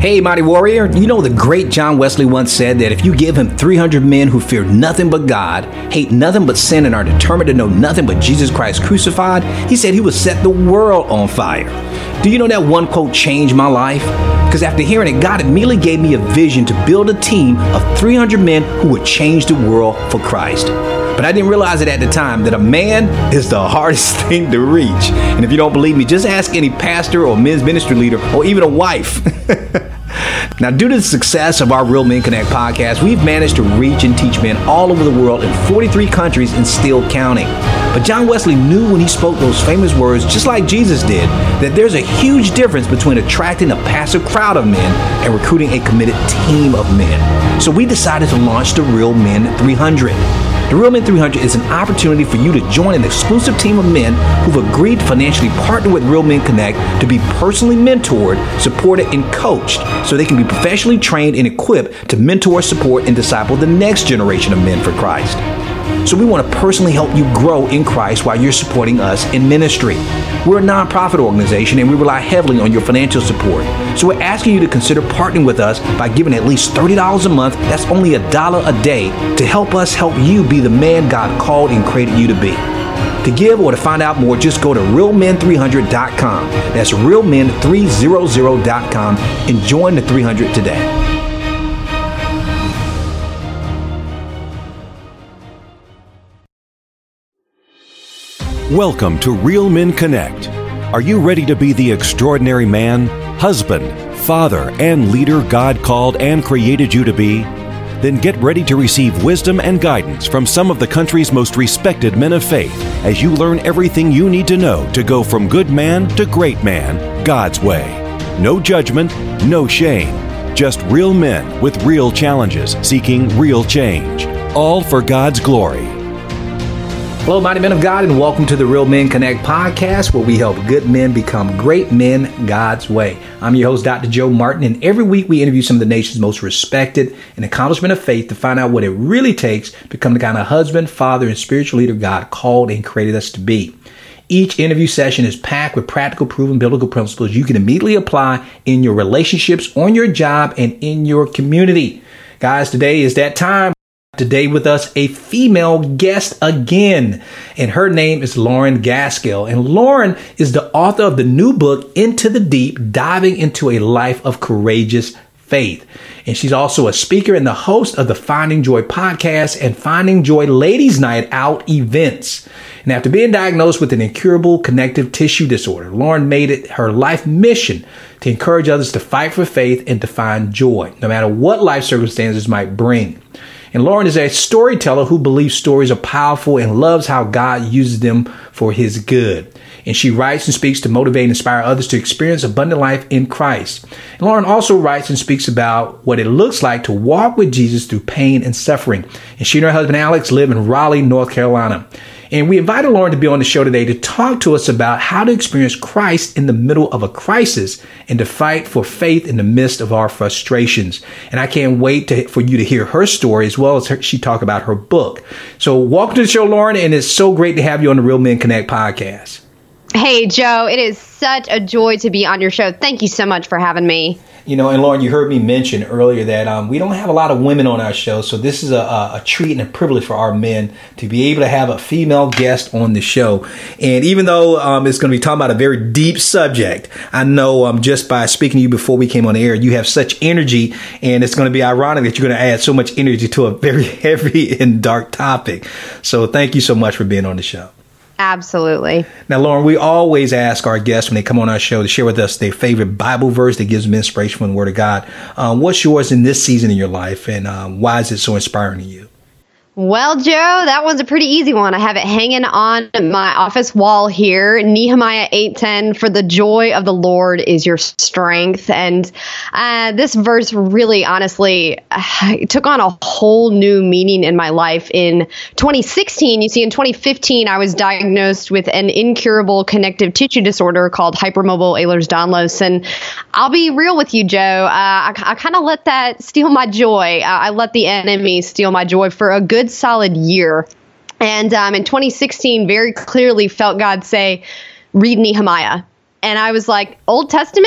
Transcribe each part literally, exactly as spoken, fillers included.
Hey, Mighty Warrior, you know the great John Wesley once said that if you give him three hundred men who fear nothing but God, hate nothing but sin, and are determined to know nothing but Jesus Christ crucified, he said he would set the world on fire. Do you know that one quote changed my life? Because after hearing it, God immediately gave me a vision to build a team of three hundred men who would change the world for Christ. But I didn't realize it at the time that a man is the hardest thing to reach. And if you don't believe me, just ask any pastor or men's ministry leader or even a wife. Now, due to the success of our Real Men Connect podcast, we've managed to reach and teach men all over the world in forty-three countries and still counting. But John Wesley knew when he spoke those famous words, just like Jesus did, that there's a huge difference between attracting a passive crowd of men and recruiting a committed team of men. So we decided to launch the Real Men three hundred. The Real Men three hundred is an opportunity for you to join an exclusive team of men who've agreed to financially partner with Real Men Connect to be personally mentored, supported, and coached so they can be professionally trained and equipped to mentor, support, and disciple the next generation of men for Christ. So we want to personally help you grow in Christ while you're supporting us in ministry. We're a nonprofit organization and we rely heavily on your financial support. So we're asking you to consider partnering with us by giving at least thirty dollars a month. That's only a dollar a day to help us help you be the man God called and created you to be. To give or to find out more, just go to real men three hundred dot com. That's real men three hundred dot com and join the three hundred today. Welcome to Real Men Connect. Are you ready to be the extraordinary man, husband, father, and leader God called and created you to be? Then get ready to receive wisdom and guidance from some of the country's most respected men of faith as you learn everything you need to know to go from good man to great man, God's way. No judgment, no shame. Just real men with real challenges seeking real change. All for God's glory. Hello, mighty men of God, and welcome to the Real Men Connect podcast, where we help good men become great men God's way. I'm your host, Doctor Joe Martin, and every week we interview some of the nation's most respected and accomplished men of faith to find out what it really takes to become the kind of husband, father, and spiritual leader God called and created us to be. Each interview session is packed with practical, proven biblical principles you can immediately apply in your relationships, on your job, and in your community. Guys, today is that time. Today with us, a female guest again, and her name is Lauren Gaskill. And Lauren is the author of the new book, Into the Deep, Diving into a Life of Courageous Faith. And she's also a speaker and the host of the Finding Joy podcast and Finding Joy Ladies Night Out events. And after being diagnosed with an incurable connective tissue disorder, Lauren made it her life mission to encourage others to fight for faith and to find joy, no matter what life circumstances might bring. And Lauren is a storyteller who believes stories are powerful and loves how God uses them for his good. And she writes and speaks to motivate and inspire others to experience abundant life in Christ. And Lauren also writes and speaks about what it looks like to walk with Jesus through pain and suffering. And she and her husband Alex live in Raleigh, North Carolina. And we invited Lauren to be on the show today to talk to us about how to experience Christ in the middle of a crisis and to fight for faith in the midst of our frustrations. And I can't wait to, for you to hear her story as well as her, she talk about her book. So welcome to the show, Lauren, and it's so great to have you on the Real Men Connect podcast. Hey, Joe, it is such a joy to be on your show. Thank you so much for having me. You know, and Lauren, you heard me mention earlier that um, we don't have a lot of women on our show, so this is a, a treat and a privilege for our men to be able to have a female guest on the show. And even though um, it's going to be talking about a very deep subject, I know um, just by speaking to you before we came on the air, you have such energy, and it's going to be ironic that you're going to add so much energy to a very heavy and dark topic. So thank you so much for being on the show. Absolutely. Now, Lauren, we always ask our guests when they come on our show to share with us their favorite Bible verse that gives them inspiration from the Word of God. Um, what's yours in this season in your life, and um, why is it so inspiring to you? Well, Joe, that one's a pretty easy one. I have it hanging on my office wall here. Nehemiah eight ten, for the joy of the Lord is your strength. And uh, this verse really, honestly, uh, took on a whole new meaning in my life in twenty sixteen. You see, in twenty fifteen, I was diagnosed with an incurable connective tissue disorder called hypermobile Ehlers-Danlos. And I'll be real with you, Joe. Uh, I, I kind of let that steal my joy. Uh, I let the enemy steal my joy for a good solid year. And um, in twenty sixteen, very clearly felt God say, read Nehemiah. And I was like, Old Testament?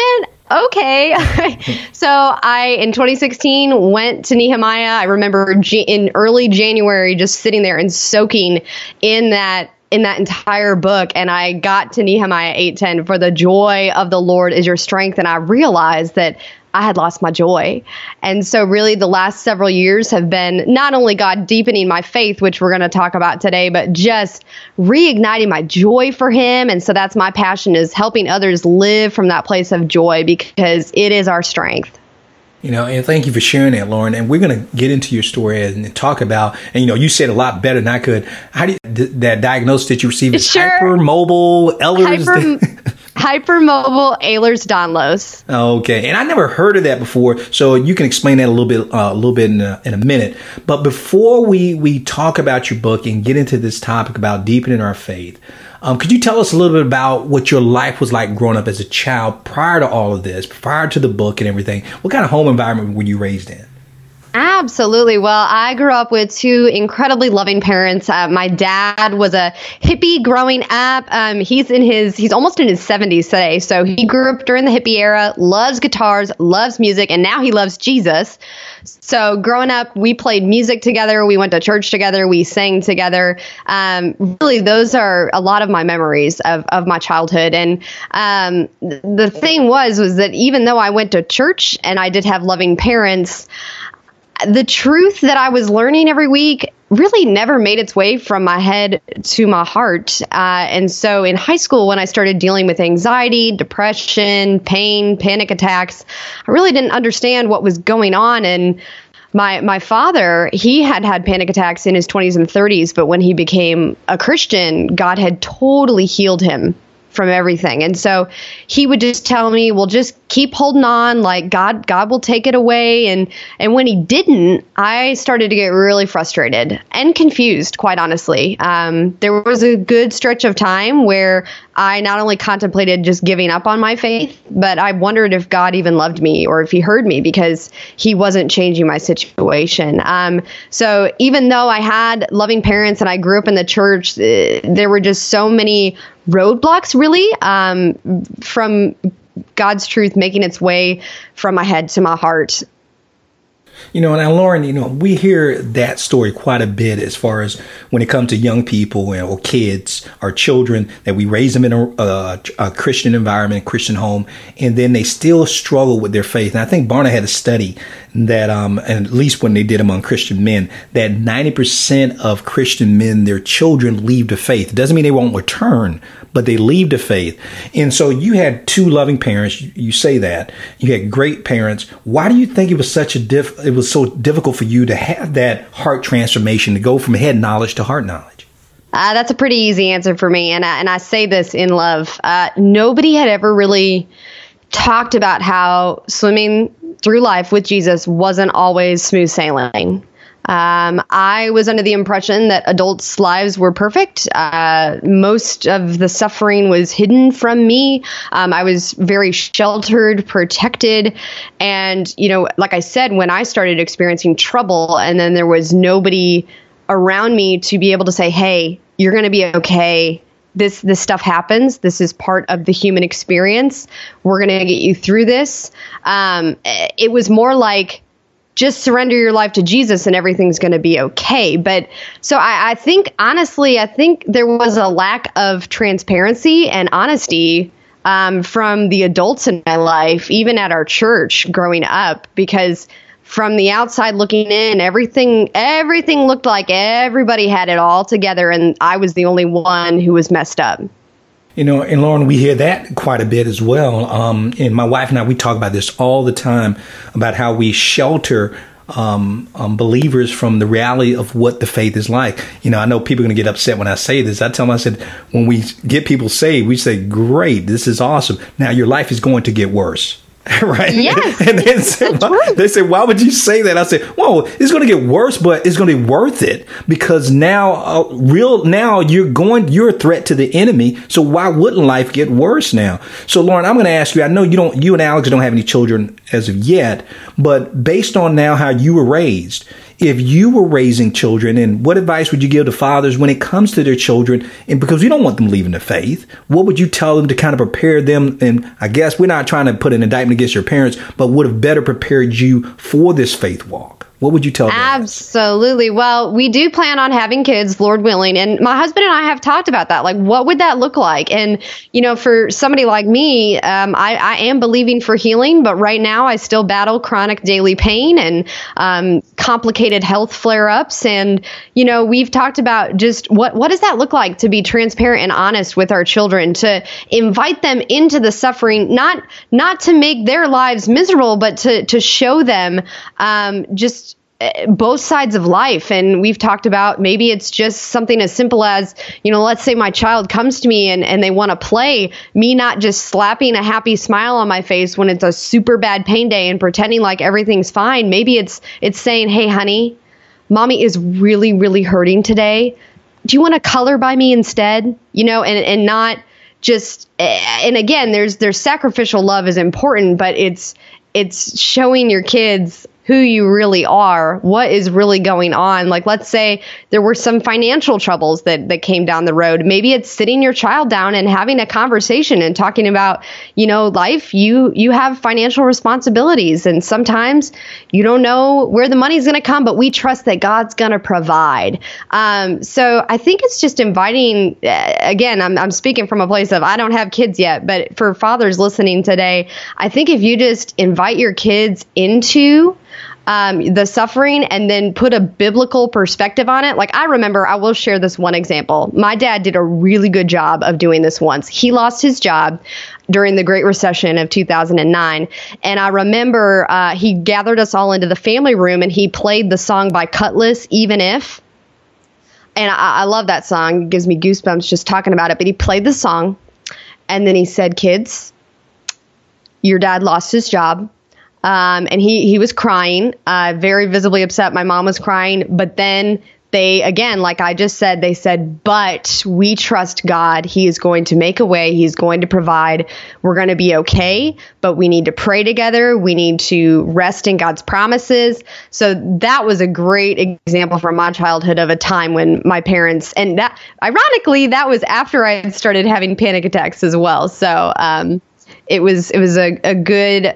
okay. So I, in twenty sixteen, went to Nehemiah. I remember G- in early January, just sitting there and soaking in that in that entire book. And I got to Nehemiah eight ten, for the joy of the Lord is your strength. And I realized that I had lost my joy. And so really the last several years have been not only God deepening my faith, which we're going to talk about today, but just reigniting my joy for him. And so that's my passion, is helping others live from that place of joy, because it is our strength. You know, and thank you for sharing that, Lauren. And we're going to get into your story and talk about, and you know, you said a lot better than I could. How do you, th- that diagnosis that you received is sure. hypermobile Ehlers? Hyper, hypermobile Ehlers-Danlos. Okay, and I never heard of that before, so you can explain that a little bit, uh, a little bit in a, in a minute. But before we we talk about your book and get into this topic about deepening our faith, Um, could you tell us a little bit about what your life was like growing up as a child prior to all of this, prior to the book and everything? What kind of home environment were you raised in? Absolutely. Well, I grew up with two incredibly loving parents. Uh, my dad was a hippie growing up. Um, he's in his, he's almost in his seventies today. So he grew up during the hippie era, loves guitars, loves music, and now he loves Jesus. So growing up, we played music together. We went to church together. We sang together. Um, really, those are a lot of my memories of, of my childhood. And um, the thing was, was that even though I went to church and I did have loving parents, the truth that I was learning every week really never made its way from my head to my heart. Uh, and so in high school, when I started dealing with anxiety, depression, pain, panic attacks, I really didn't understand what was going on. And my my father, he had had panic attacks in his twenties and thirties, but when he became a Christian, God had totally healed him from everything. And so he would just tell me, well, just keep holding on, like God, God will take it away. And, and when he didn't, I started to get really frustrated and confused, quite honestly. Um, there was a good stretch of time where I not only contemplated just giving up on my faith, but I wondered if God even loved me or if he heard me, because he wasn't changing my situation. Um, so even though I had loving parents and I grew up in the church, uh, there were just so many roadblocks, really, um, from God's truth making its way from my head to my heart. You know, and Lauren, you know, we hear that story quite a bit as far as when it comes to young people or kids or children, that we raise them in a, a, a Christian environment, Christian home, and then they still struggle with their faith. And I think Barna had a study that, um, and at least when they did among Christian men, that ninety percent of Christian men, their children leave the faith. It doesn't mean they won't return, but they leave the faith. And so you had two loving parents. You, you say that. You had great parents. Why do you think it was such a diff, it was so difficult for you to have that heart transformation, to go from head knowledge to heart knowledge? Uh, that's a pretty easy answer for me. And I, and I say this in love. Uh, nobody had ever really talked about how swimming through life with Jesus wasn't always smooth sailing. Um, I was under the impression that adults' lives were perfect. Uh, most of the suffering was hidden from me. Um, I was very sheltered, protected. And, you know, like I said, when I started experiencing trouble and then there was nobody around me to be able to say, hey, you're going to be okay. This, this stuff happens. This is part of the human experience. We're going to get you through this. Um, it was more like, just surrender your life to Jesus and everything's going to be okay. But so I, I think, honestly, I think there was a lack of transparency and honesty um, from the adults in my life, even at our church growing up, because from the outside looking in, everything, everything looked like everybody had it all together. And I was the only one who was messed up. You know, and Lauren, we hear that quite a bit as well. Um, and my wife and I, we talk about this all the time, about how we shelter um, um, believers from the reality of what the faith is like. You know, I know people are going to get upset when I say this. I tell them, I said, when we get people saved, we say, great, this is awesome. Now your life is going to get worse. Right. Yes. And they said, why, they said, why would you say that? I said, well, it's going to get worse, but it's going to be worth it, because now, uh, real now you're going, you're a threat to the enemy. So why wouldn't life get worse now? So Lauren, I'm going to ask you, I know you don't, you and Alex don't have any children as of yet, but based on now how you were raised, if you were raising children, and what advice would you give to fathers when it comes to their children? And because we don't want them leaving the faith, what would you tell them to kind of prepare them? And I guess we're not trying to put an indictment against your parents, but would have better prepared you for this faith walk. What would you tell them? Absolutely. Well, we do plan on having kids, Lord willing. And my husband and I have talked about that. Like, what would that look like? And, you know, for somebody like me, um, I, I am believing for healing. But right now, I still battle chronic daily pain and um, complicated health flare-ups. And, you know, we've talked about just what, what does that look like to be transparent and honest with our children, to invite them into the suffering, not not to make their lives miserable, but to, to show them um, just both sides of life. And we've talked about maybe it's just something as simple as, you know, let's say my child comes to me and, and they want to play, me not just slapping a happy smile on my face when it's a super bad pain day and pretending like everything's fine. Maybe it's it's saying, hey, honey, mommy is really, really hurting today. Do you want to color by me instead? You know, and, and not just, and again, there's there's sacrificial love is important, but it's it's showing your kids who you really are, what is really going on. Like, let's say there were some financial troubles that, that came down the road. Maybe it's sitting your child down and having a conversation and talking about, you know, life, you, you have financial responsibilities, and sometimes you don't know where the money's going to come, but we trust that God's going to provide. Um, so I think it's just inviting, uh, again, I'm, I'm speaking from a place of, I don't have kids yet, but for fathers listening today, I think if you just invite your kids into Um, the suffering and then put a biblical perspective on it. Like, I remember, I will share this one example. My dad did a really good job of doing this once. He lost his job during the Great Recession of two thousand nine. And I remember uh, he gathered us all into the family room and he played the song by Cutlass, Even If. And I, I love that song. It gives me goosebumps just talking about it. But he played the song and then he said, kids, your dad lost his job. Um, and he, he was crying, uh, very visibly upset. My mom was crying, but then they, again, like I just said, they said, but we trust God. He is going to make a way. He's going to provide. We're going to be okay, but we need to pray together. We need to rest in God's promises. So that was a great example from my childhood of a time when my parents, and that, ironically, that was after I had started having panic attacks as well. So, um, it was, it was a, a good,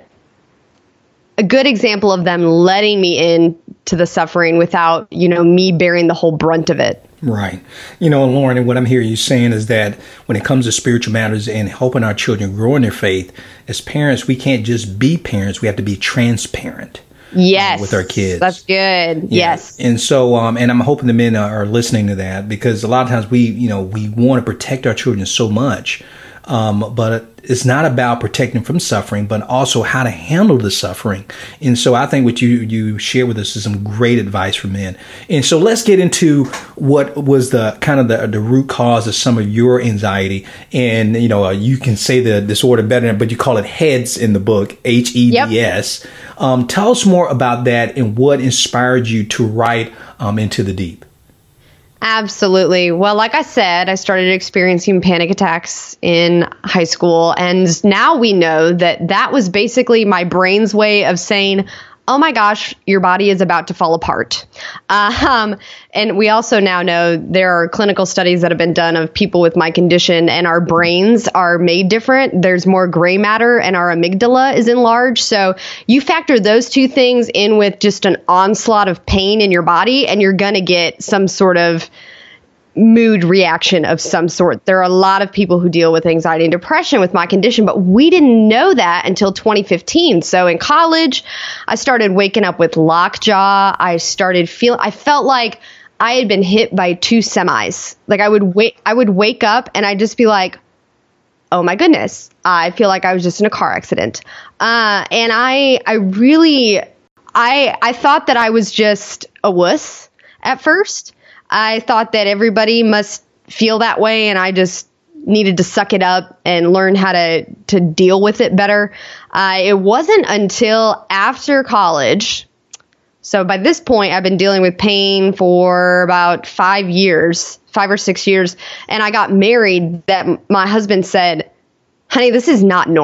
a good example of them letting me in to the suffering without, you know, me bearing the whole brunt of it. Right. You know, Lauren, and what I'm hearing you saying is that when it comes to spiritual matters and helping our children grow in their faith, as parents, we can't just be parents. We have to be transparent. Yes. Uh, with our kids. That's good. Yeah. Yes. And so, um, and I'm hoping the men are listening to that, because a lot of times we, you know, we want to protect our children so much. Um, but it's not about protecting from suffering, but also how to handle the suffering. And so I think what you, you share with us is some great advice for men. And so let's get into what was the kind of the, the root cause of some of your anxiety. And, you know, uh, you can say the disorder better, but you call it HEDS in the book, H E D S. Yep. Um, tell us more about that and what inspired you to write um, Into the Deep. Absolutely. Well, like I said, I started experiencing panic attacks in high school. And now we know that that was basically my brain's way of saying, oh my gosh, your body is about to fall apart. Uh, um, and we also now know there are clinical studies that have been done of people with my condition, and our brains are made different. There's more gray matter and our amygdala is enlarged. So you factor those two things in with just an onslaught of pain in your body, and you're going to get some sort of mood reaction of some sort. There are a lot of people who deal with anxiety and depression with my condition, but we didn't know that until twenty fifteen. So in college, I started waking up with lockjaw. I started feeling, I felt like I had been hit by two semis. Like I would wake, I would wake up and I'd just be like, oh my goodness, I feel like I was just in a car accident. Uh, and I, I really, I, I thought that I was just a wuss at first. I thought that everybody must feel that way, and I just needed to suck it up and learn how to, to deal with it better. Uh, it wasn't until after college. So by this point, I've been dealing with pain for about five years, five or six years. And I got married that my husband said, honey, this is not normal.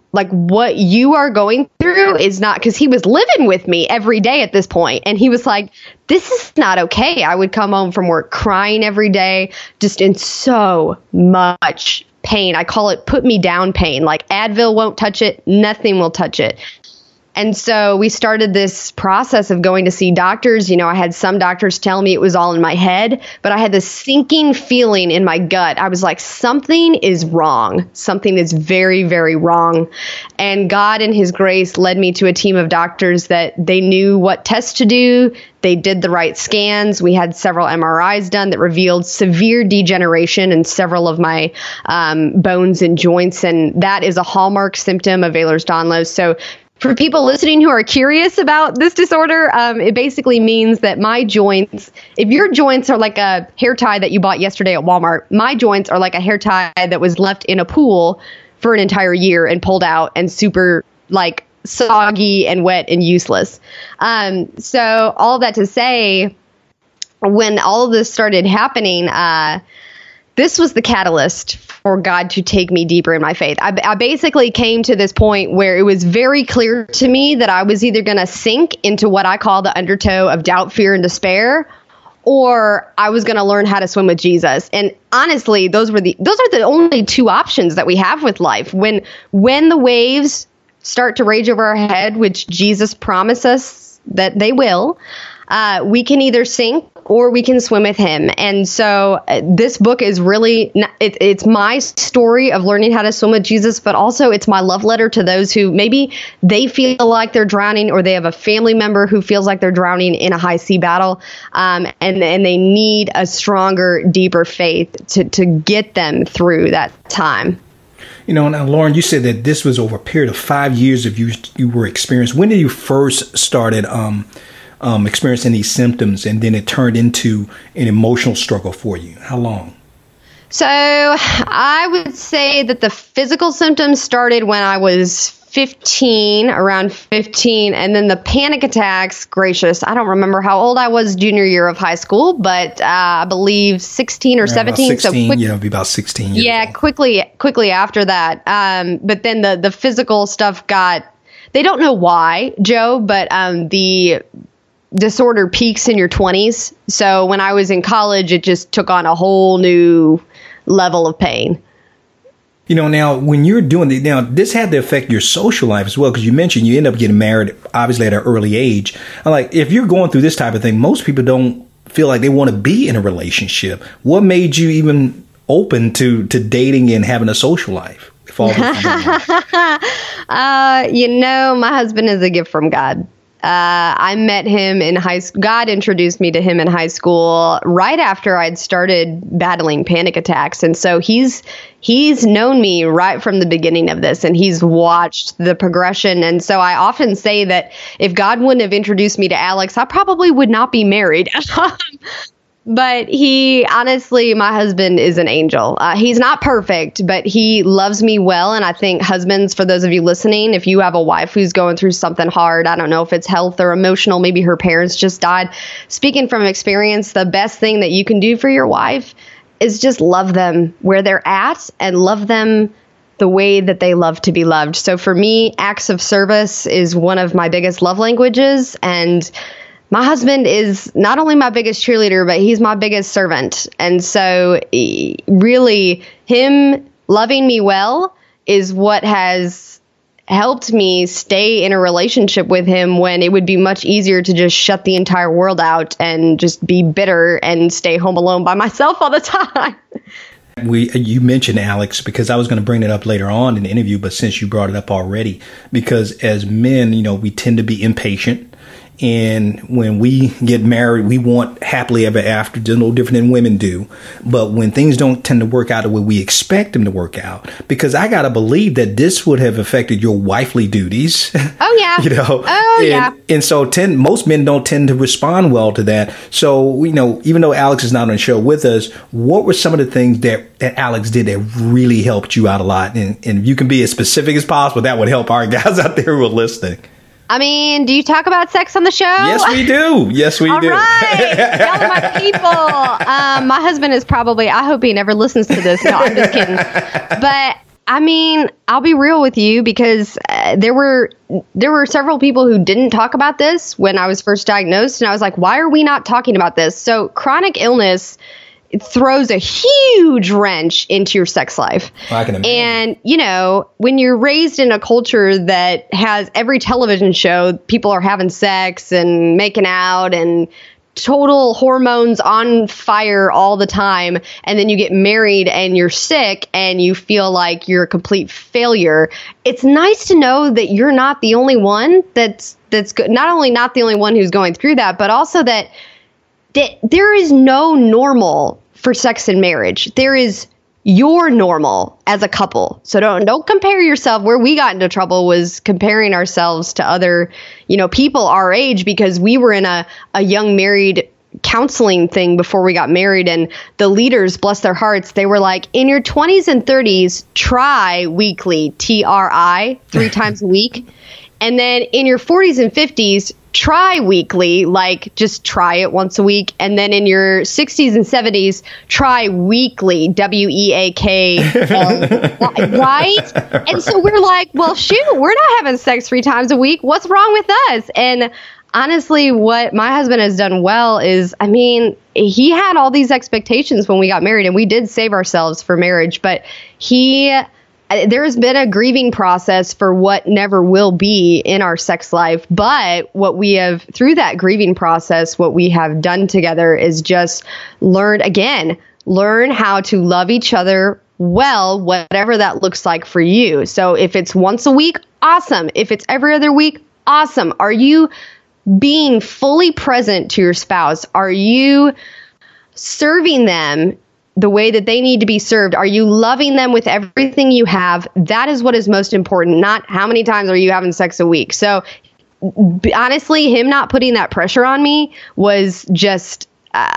like what you are going through is not, because he was living with me every day at this point. And he was like, this is not okay. I would come home from work crying every day, just in so much pain. I call it put me down pain. Like Advil won't touch it. Nothing will touch it. And so we started this process of going to see doctors. You know, I had some doctors tell me it was all in my head, but I had this sinking feeling in my gut. I was like, something is wrong. Something is very, very wrong. And God in his grace led me to a team of doctors that they knew what tests to do. They did the right scans. We had several M R Is done that revealed severe degeneration in several of my um, bones and joints. And that is a hallmark symptom of Ehlers-Danlos. So for people listening who are curious about this disorder, um, it basically means that my joints, if your joints are like a hair tie that you bought yesterday at Walmart, my joints are like a hair tie that was left in a pool for an entire year and pulled out and super like soggy and wet and useless. Um, so all that to say, when all of this started happening, uh, this was the catalyst for God to take me deeper in my faith. I, I basically came to this point where it was very clear to me that I was either going to sink into what I call the undertow of doubt, fear, and despair, or I was going to learn how to swim with Jesus. And honestly, those were the those are the only two options that we have with life. When when the waves start to rage over our head, which Jesus promised us that they will, uh, we can either sink or we can swim with him. And so uh, this book is really, it, it's my story of learning how to swim with Jesus, but also it's my love letter to those who maybe they feel like they're drowning, or they have a family member who feels like they're drowning in a high sea battle. Um, and, and they need a stronger, deeper faith to, to get them through that time. You know, now, Lauren, you said that this was over a period of five years of you you were experienced. When did you first started um, um, experiencing these symptoms, and then it turned into an emotional struggle for you? How long? So I would say that the physical symptoms started when I was fifteen, around fifteen, and then the panic attacks, gracious, I don't remember how old I was junior year of high school, but uh, I believe sixteen or Around seventeen. About sixteen, so quick, yeah, it'd be about sixteen years Yeah, old. quickly, quickly after that. Um, but then the, the physical stuff got, they don't know why, Joe, but um, the disorder peaks in your twenties. So when I was in college, it just took on a whole new level of pain. You know, now, when you're doing the, now, this had to affect your social life as well, because you mentioned you end up getting married, obviously, at an early age. I'm like, if you're going through this type of thing, most people don't feel like they want to be in a relationship. What made you even open to, to dating and having a social life? If all this is going on? uh, you know, my husband is a gift from God. Uh, I met him in high school. God introduced me to him in high school right after I'd started battling panic attacks. And so he's he's known me right from the beginning of this, and he's watched the progression. And so I often say that if God wouldn't have introduced me to Alex, I probably would not be married. But he, honestly, my husband is an angel. Uh, he's not perfect, but he loves me well. And I think husbands, for those of you listening, if you have a wife who's going through something hard, I don't know if it's health or emotional, maybe her parents just died. Speaking from experience, the best thing that you can do for your wife is just love them where they're at and love them the way that they love to be loved. So for me, acts of service is one of my biggest love languages. And my husband is not only my biggest cheerleader, but he's my biggest servant. And so really him loving me well is what has helped me stay in a relationship with him when it would be much easier to just shut the entire world out and just be bitter and stay home alone by myself all the time. We, you mentioned Alex, because I was going to bring it up later on in the interview, but since you brought it up already, because as men, you know, we tend to be impatient. And when we get married, we want happily ever after, just no different than women do. But when things don't tend to work out the way we expect them to work out, because I got to believe that this would have affected your wifely duties. Oh, yeah. you know, oh, and, yeah. And so tend, most men don't tend to respond well to that. So, you know, even though Alex is not on the show with us, what were some of the things that, that Alex did that really helped you out a lot? And, and you can be as specific as possible. That would help our guys out there who are listening. I mean, do you talk about sex on the show? Yes, we do. Yes, we All do. All right. Y'all are my people. Um, my husband is probably, I hope he never listens to this. No, I'm just kidding. But I mean, I'll be real with you because uh, there were there were several people who didn't talk about this when I was first diagnosed. And I was like, why are we not talking about this? So chronic illness throws a huge wrench into your sex life. Well, I can imagine. And, you know, when you're raised in a culture that has every television show, people are having sex and making out and total hormones on fire all the time, and then you get married and you're sick and you feel like you're a complete failure. It's nice to know that you're not the only one that's that's go- not only not the only one who's going through that, but also that that there is no normal for sex and marriage. There is your normal as a couple. So don't don't compare yourself. Where we got into trouble was comparing ourselves to other, you know, people our age, because we were in a, a young married counseling thing before we got married, and the leaders, bless their hearts, they were like, in your twenties and thirties, try weekly, T R I, three times a week. And then in your forties and fifties, try weekly, like just try it once a week. And then in your sixties and seventies, try weekly, W E A K L, right? And so we're like, well, shoot, we're not having sex three times a week. What's wrong with us? And honestly, what my husband has done well is, I mean, he had all these expectations when we got married, and we did save ourselves for marriage, but he... There's been a grieving process for what never will be in our sex life. But what we have, through that grieving process, what we have done together is just learn, again, learn how to love each other well, whatever that looks like for you. So if it's once a week, awesome. If it's every other week, awesome. Are you being fully present to your spouse? Are you serving them the way that they need to be served? Are you loving them with everything you have? That is what is most important, not how many times are you having sex a week. So b- honestly, him not putting that pressure on me was just, uh,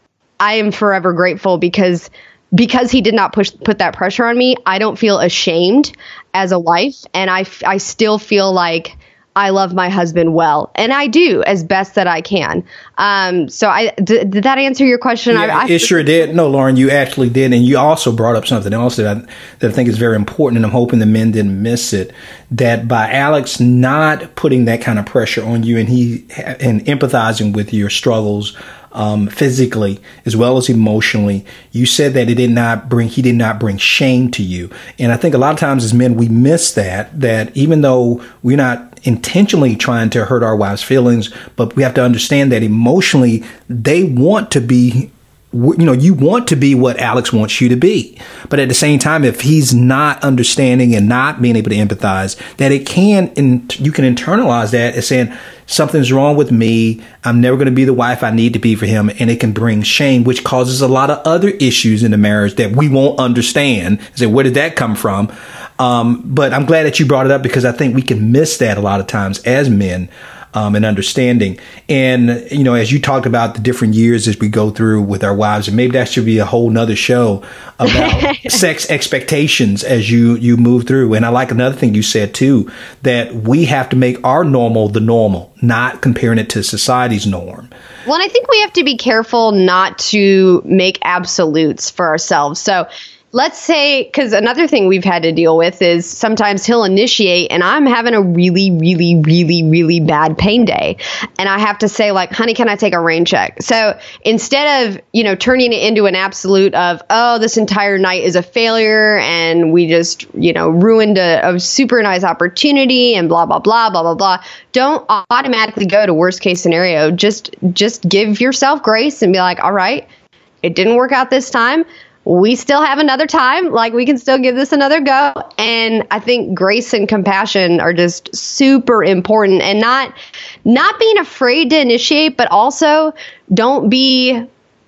I am forever grateful because because he did not push put that pressure on me. I don't feel ashamed as a wife, and I, f- I still feel like I love my husband well, and I do as best that I can. Um, so I d- did that answer your question? Yeah, I, I, it sure did. No, Lauren, you actually did. And you also brought up something else that I, that I think is very important, and I'm hoping the men didn't miss it, that by Alex not putting that kind of pressure on you, and he and empathizing with your struggles, um, physically as well as emotionally, you said that it did not bring, he did not bring shame to you. And I think a lot of times as men, we miss that, that even though we're not intentionally trying to hurt our wives' feelings, but we have to understand that emotionally they want to be, you know, you want to be what Alex wants you to be. But at the same time, if he's not understanding and not being able to empathize, that it can, and you can internalize that as saying something's wrong with me. I'm never going to be the wife I need to be for him. And it can bring shame, which causes a lot of other issues in the marriage that we won't understand. Say, where did that come from? Um, but I'm glad that you brought it up, because I think we can miss that a lot of times as men. Um, and understanding. And, you know, as you talked about the different years as we go through with our wives, and maybe that should be a whole nother show about sex expectations as you, you move through. And I like another thing you said, too, that we have to make our normal the normal, not comparing it to society's norm. Well, and I think we have to be careful not to make absolutes for ourselves. So let's say, because another thing we've had to deal with is sometimes he'll initiate and I'm having a really, really, really, really bad pain day. And I have to say, like, honey, can I take a rain check? So instead of, you know, turning it into an absolute of, oh, this entire night is a failure and we just, you know, ruined a, a super nice opportunity and blah, blah, blah, blah, blah, blah. Don't automatically go to worst case scenario. Just, just give yourself grace and be like, all right, it didn't work out this time. We still have another time. Like, we can still give this another go. And I think grace and compassion are just super important, and not not being afraid to initiate, but also don't be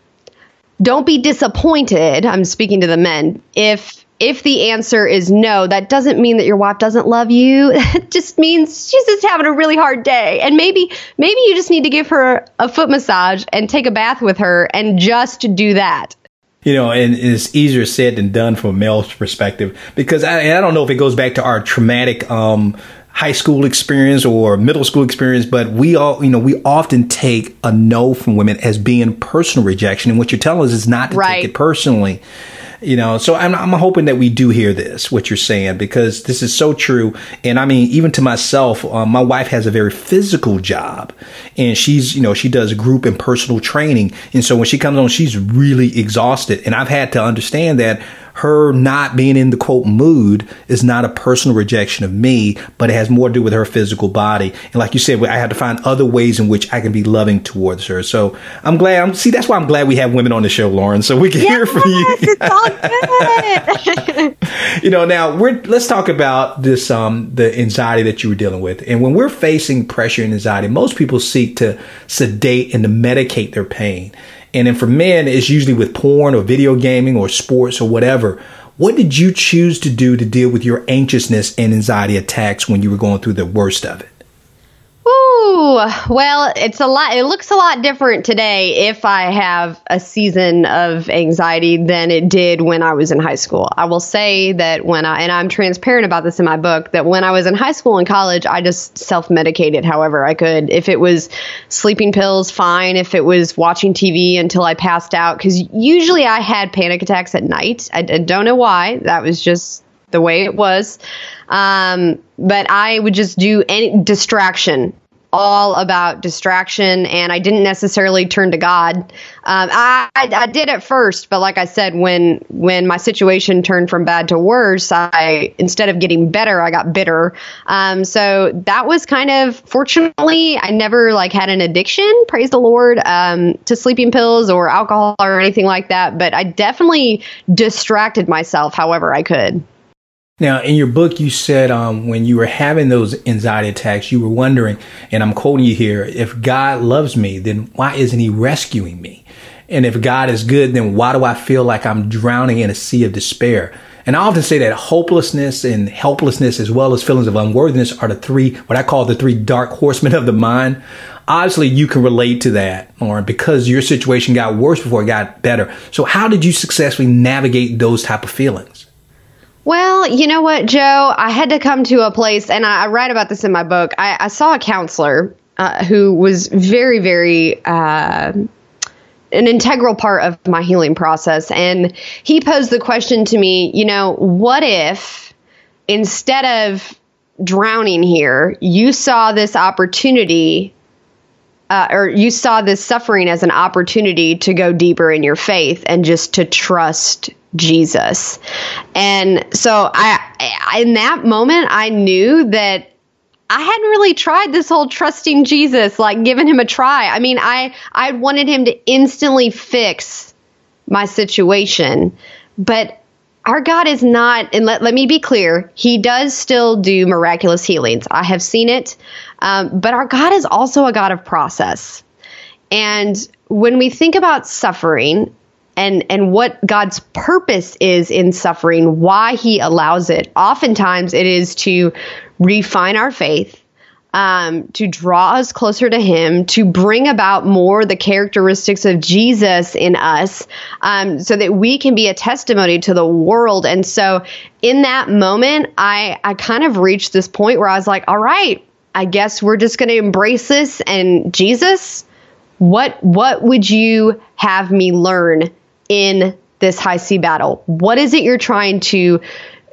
don't be disappointed. I'm speaking to the men. If if the answer is no, that doesn't mean that your wife doesn't love you. It just means she's just having a really hard day. And maybe maybe you just need to give her a foot massage and take a bath with her and just do that. You know, and it's easier said than done from a male's perspective, because I, I don't know if it goes back to our traumatic um, high school experience or middle school experience, but we all, you know, we often take a no from women as being personal rejection. And what you're telling us is not to right. take it personally. You know, so I'm, I'm hoping that we do hear this, what you're saying, because this is so true. And I mean, even to myself, um, my wife has a very physical job, and she's, you know, she does group and personal training. And so when she comes on, she's really exhausted. And I've had to understand that her not being in the quote mood is not a personal rejection of me, but it has more to do with her physical body. And like you said, I have to find other ways in which I can be loving towards her. So I'm glad. I'm, see, that's why I'm glad we have women on the show, Lauren, so we can yes, hear from you. It's all good. You know, now we're let's talk about this, um, the anxiety that you were dealing with. And when we're facing pressure and anxiety, most people seek to sedate and to medicate their pain. And then for men, it's usually with porn or video gaming or sports or whatever. What did you choose to do to deal with your anxiousness and anxiety attacks when you were going through the worst of it? Ooh, well, it's a lot. It looks a lot different today if I have a season of anxiety than it did when I was in high school. I will say that when I, and I'm transparent about this in my book, that when I was in high school and college, I just self-medicated however I could. If it was sleeping pills, fine. If it was watching T V until I passed out, because usually I had panic attacks at night. I, I don't know why. That was just the way it was. Um, but I would just do any distraction, all about distraction. And I didn't necessarily turn to God. Um, I, I, I did at first, but like I said, when, when my situation turned from bad to worse, I, instead of getting better, I got bitter. Um, so that was kind of, fortunately, I never like had an addiction, praise the Lord, um, to sleeping pills or alcohol or anything like that. But I definitely distracted myself however I could. Now, in your book, you said um, when you were having those anxiety attacks, you were wondering, and I'm quoting you here, if God loves me, then why isn't he rescuing me? And if God is good, then why do I feel like I'm drowning in a sea of despair? And I often say that hopelessness and helplessness, as well as feelings of unworthiness, are the three, what I call the three dark horsemen of the mind. Obviously, you can relate to that, Lauren, because your situation got worse before it got better. So how did you successfully navigate those type of feelings? Well, you know what, Joe? I had to come to a place, and I, I write about this in my book. I, I saw a counselor uh, who was very, very uh, an integral part of my healing process. And he posed the question to me, you know, what if instead of drowning here, you saw this opportunity Uh, or you saw this suffering as an opportunity to go deeper in your faith and just to trust Jesus. And so I, I, in that moment, I knew that I hadn't really tried this whole trusting Jesus, like giving him a try. I mean, I, I wanted him to instantly fix my situation, but our God is not, and let, let me be clear, he does still do miraculous healings. I have seen it. Um, but our God is also a God of process. And when we think about suffering and, and what God's purpose is in suffering, why he allows it, oftentimes it is to refine our faith, um, to draw us closer to him, to bring about more the characteristics of Jesus in us, um, so that we can be a testimony to the world. And so in that moment, I, I kind of reached this point where I was like, all right, I guess we're just going to embrace this. And Jesus, what what would you have me learn in this high sea battle? What is it you're trying to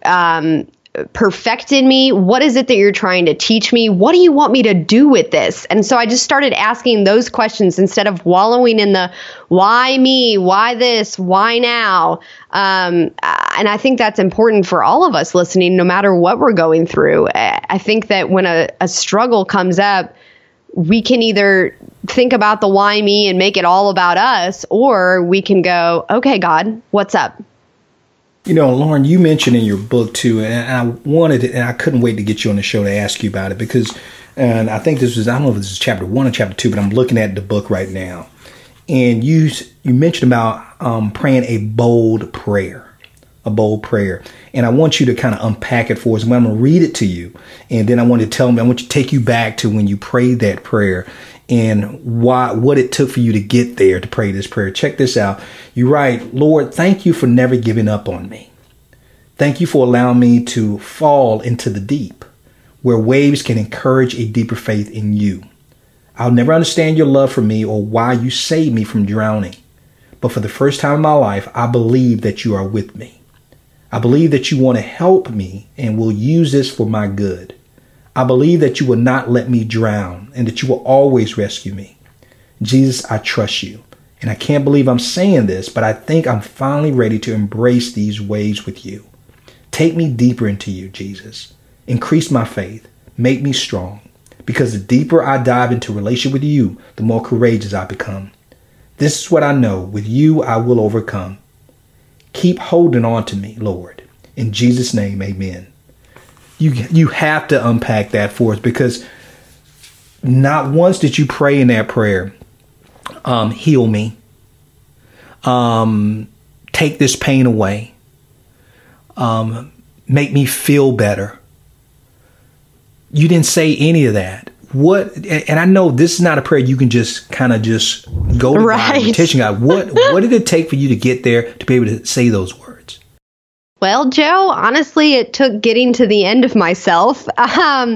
um, perfect in me? What is it that you're trying to teach me? What do you want me to do with this? And so I just started asking those questions instead of wallowing in the why me, why this, why now? Um, and I think that's important for all of us listening, no matter what we're going through. I think that when a, a struggle comes up, we can either think about the why me and make it all about us, or we can go, okay, God, what's up? You know, Lauren, you mentioned in your book too, and I wanted to, and I couldn't wait to get you on the show to ask you about it because, and I think this was, I don't know if this is chapter one or chapter two, but I'm looking at the book right now. And you you mentioned about um, praying a bold prayer, a bold prayer. And I want you to kind of unpack it for us. I'm going to read it to you. And then I want to tell me, I want you to take you back to when you prayed that prayer and why, what it took for you to get there to pray this prayer. Check this out. You write, Lord, thank you for never giving up on me. Thank you for allowing me to fall into the deep where waves can encourage a deeper faith in you. I'll never understand your love for me or why you saved me from drowning. but for the first time in my life, I believe that you are with me. I believe that you want to help me and will use this for my good. I believe that you will not let me drown and that you will always rescue me. Jesus, I trust you. And I can't believe I'm saying this, but I think I'm finally ready to embrace these ways with you. Take me deeper into you, Jesus. Increase my faith. Make me strong. Because the deeper I dive into relationship with you, the more courageous I become. This is what I know. With you, I will overcome. Keep holding on to me, Lord. In Jesus' name, amen. You, you have to unpack that for us, because not once did you pray in that prayer, um, heal me, um, take this pain away, um, make me feel better. You didn't say any of that. What? And I know this is not a prayer you can just kind of just go to right. God and petition God. What What did it take for you to get there to be able to say those words? Well, Joe, honestly, it took getting to the end of myself um,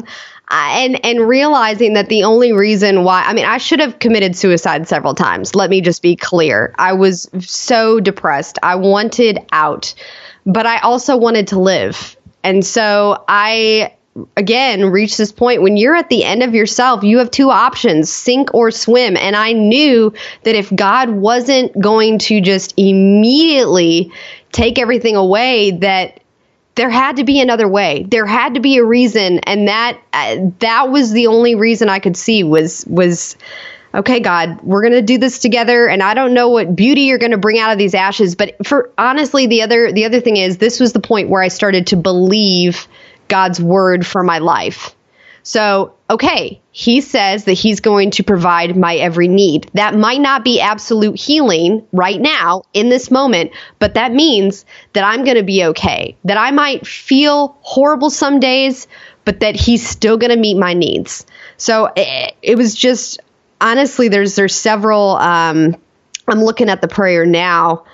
and and realizing that the only reason why, I mean, I should have committed suicide several times. Let me just be clear. I was so depressed. I wanted out, but I also wanted to live. And so I, again, reached this point when you're at the end of yourself, you have two options, sink or swim. And I knew that if God wasn't going to just immediately take everything away, that there had to be another way. There had to be a reason. And that uh, that was the only reason I could see was, was okay, God, we're going to do this together. And I don't know what beauty you're going to bring out of these ashes. But for honestly, the other the other thing is, this was the point where I started to believe God's word for my life. So, okay, he says that he's going to provide my every need. That might not be absolute healing right now in this moment, but that means that I'm going to be okay, that I might feel horrible some days, but that he's still going to meet my needs. So it, it was just, honestly, there's, there's several, um, I'm looking at the prayer now.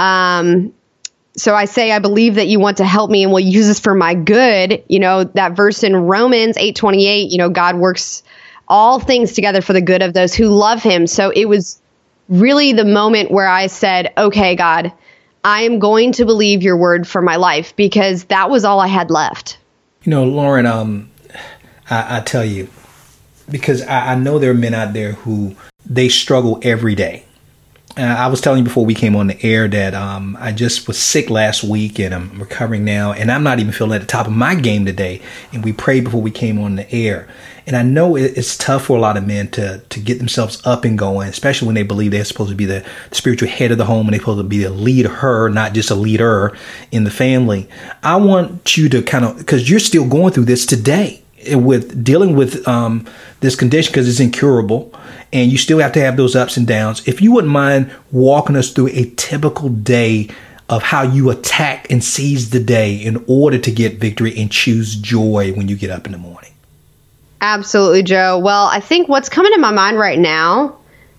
Um, So I say, I believe that you want to help me and will use this for my good. You know, that verse in Romans eight twenty-eight, you know, God works all things together for the good of those who love him. So it was really the moment where I said, okay, God, I am going to believe your word for my life, because that was all I had left. You know, Lauren, um, I, I tell you, because I, I know there are men out there who they struggle every day. Uh, I was telling you before we came on the air that um, I just was sick last week and I'm recovering now, and I'm not even feeling at the top of my game today. And we prayed before we came on the air. And I know it, it's tough for a lot of men to to get themselves up and going, especially when they believe they're supposed to be the, the spiritual head of the home and they're supposed to be the leader, not just a leader in the family. I want you to kind of, because you're still going through this today with dealing with um, this condition, because it's incurable. And you still have to have those ups and downs. If you wouldn't mind walking us through a typical day of how you attack and seize the day in order to get victory and choose joy when you get up in the morning. Absolutely, Joe. Well, I think what's coming to my mind right now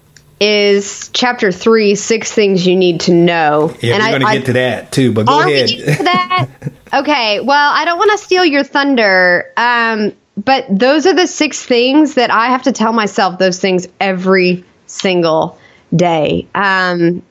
is chapter three, six things you need to know. Yeah, and we're going to get to that too, but go are ahead. We get to that? Okay. Well, I don't want to steal your thunder. Um, But those are the six things that I have to tell myself, those things every single day. Um,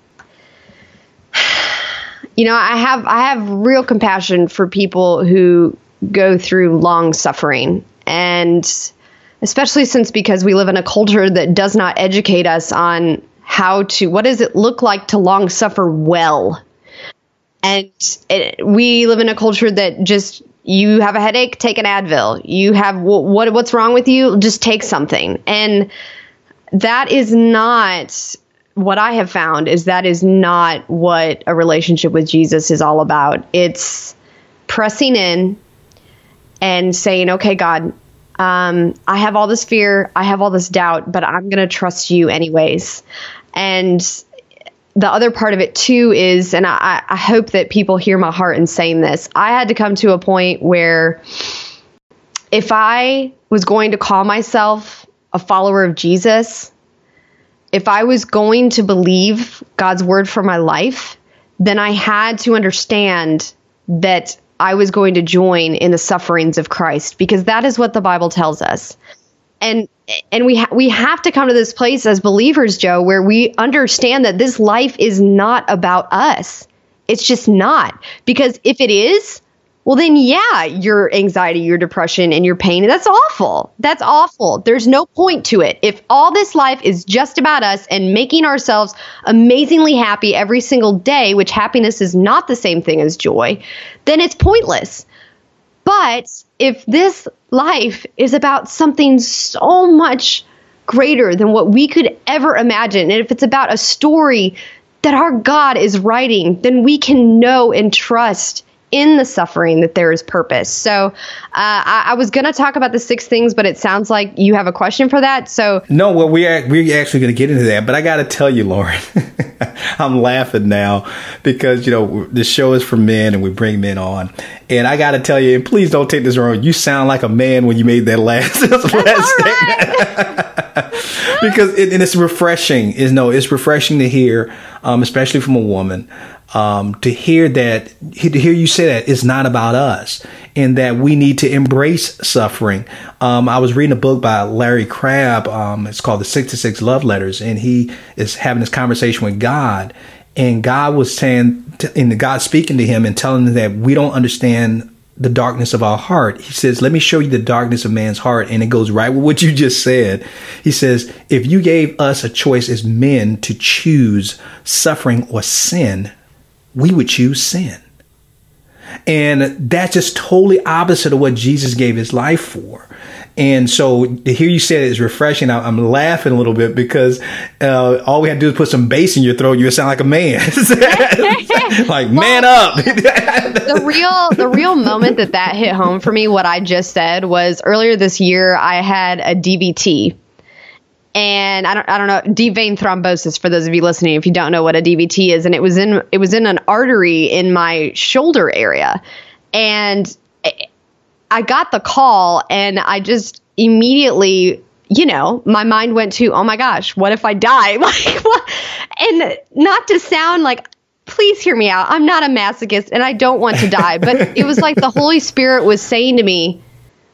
you know, I have I have real compassion for people who go through long suffering, and especially since because we live in a culture that does not educate us on how to, what does it look like to long suffer well? And it, we live in a culture that just, you have a headache, take an Advil. You have what? What's wrong with you? Just take something. And that is not what I have found. Is that is not what a relationship with Jesus is all about. It's pressing in and saying, "Okay, God, um, I have all this fear, I have all this doubt, but I'm going to trust you anyways." And the other part of it too is, and I, I hope that people hear my heart in saying this, I had to come to a point where if I was going to call myself a follower of Jesus, if I was going to believe God's word for my life, then I had to understand that I was going to join in the sufferings of Christ, because that is what the Bible tells us. and and we ha- we have to come to this place as believers, Joe, where we understand that this life is not about us. It's just not. Because if it is, well, then, yeah, your anxiety, your depression, and your pain, that's awful. That's awful. There's no point to it. If all this life is just about us and making ourselves amazingly happy every single day, which happiness is not the same thing as joy, then it's pointless. But if this life is about something so much greater than what we could ever imagine, and if it's about a story that our God is writing, then we can know and trust in the suffering that there is purpose. So uh, I, I was going to talk about the six things, but it sounds like you have a question for that. So no, well, we're, we're actually going to get into that. But I got to tell you, Lauren, I'm laughing now because, you know, the show is for men and we bring men on. And I got to tell you, and please don't take this wrong, you sound like a man when you made that last, last statement. Because it, and it's refreshing. Is no, it's refreshing to hear, um, especially from a woman. Um, to hear that, to hear you say that it's not about us and that we need to embrace suffering. Um, I was reading a book by Larry Crabb. Um, it's called The sixty-six Love Letters. And he is having this conversation with God. And God was saying, and God speaking to him and telling him that we don't understand the darkness of our heart. He says, let me show you the darkness of man's heart. And it goes right with what you just said. He says, if you gave us a choice as men to choose suffering or sin, we would choose sin. And that's just totally opposite of what Jesus gave his life for. And so to hear you say it is refreshing. I'm laughing a little bit because uh, all we had to do is put some bass in your throat. You would sound like a man. Like, man up. the real the real moment that that hit home for me, what I just said, was earlier this year, I had a D V T. And I don't, I don't know, deep vein thrombosis, for those of you listening, if you don't know what a D V T is. And it was in, it was in an artery in my shoulder area. And I got the call and I just immediately, you know, my mind went to, oh my gosh, what if I die? Like, what? And not to sound like, please hear me out. I'm not a masochist and I don't want to die. But it was like the Holy Spirit was saying to me,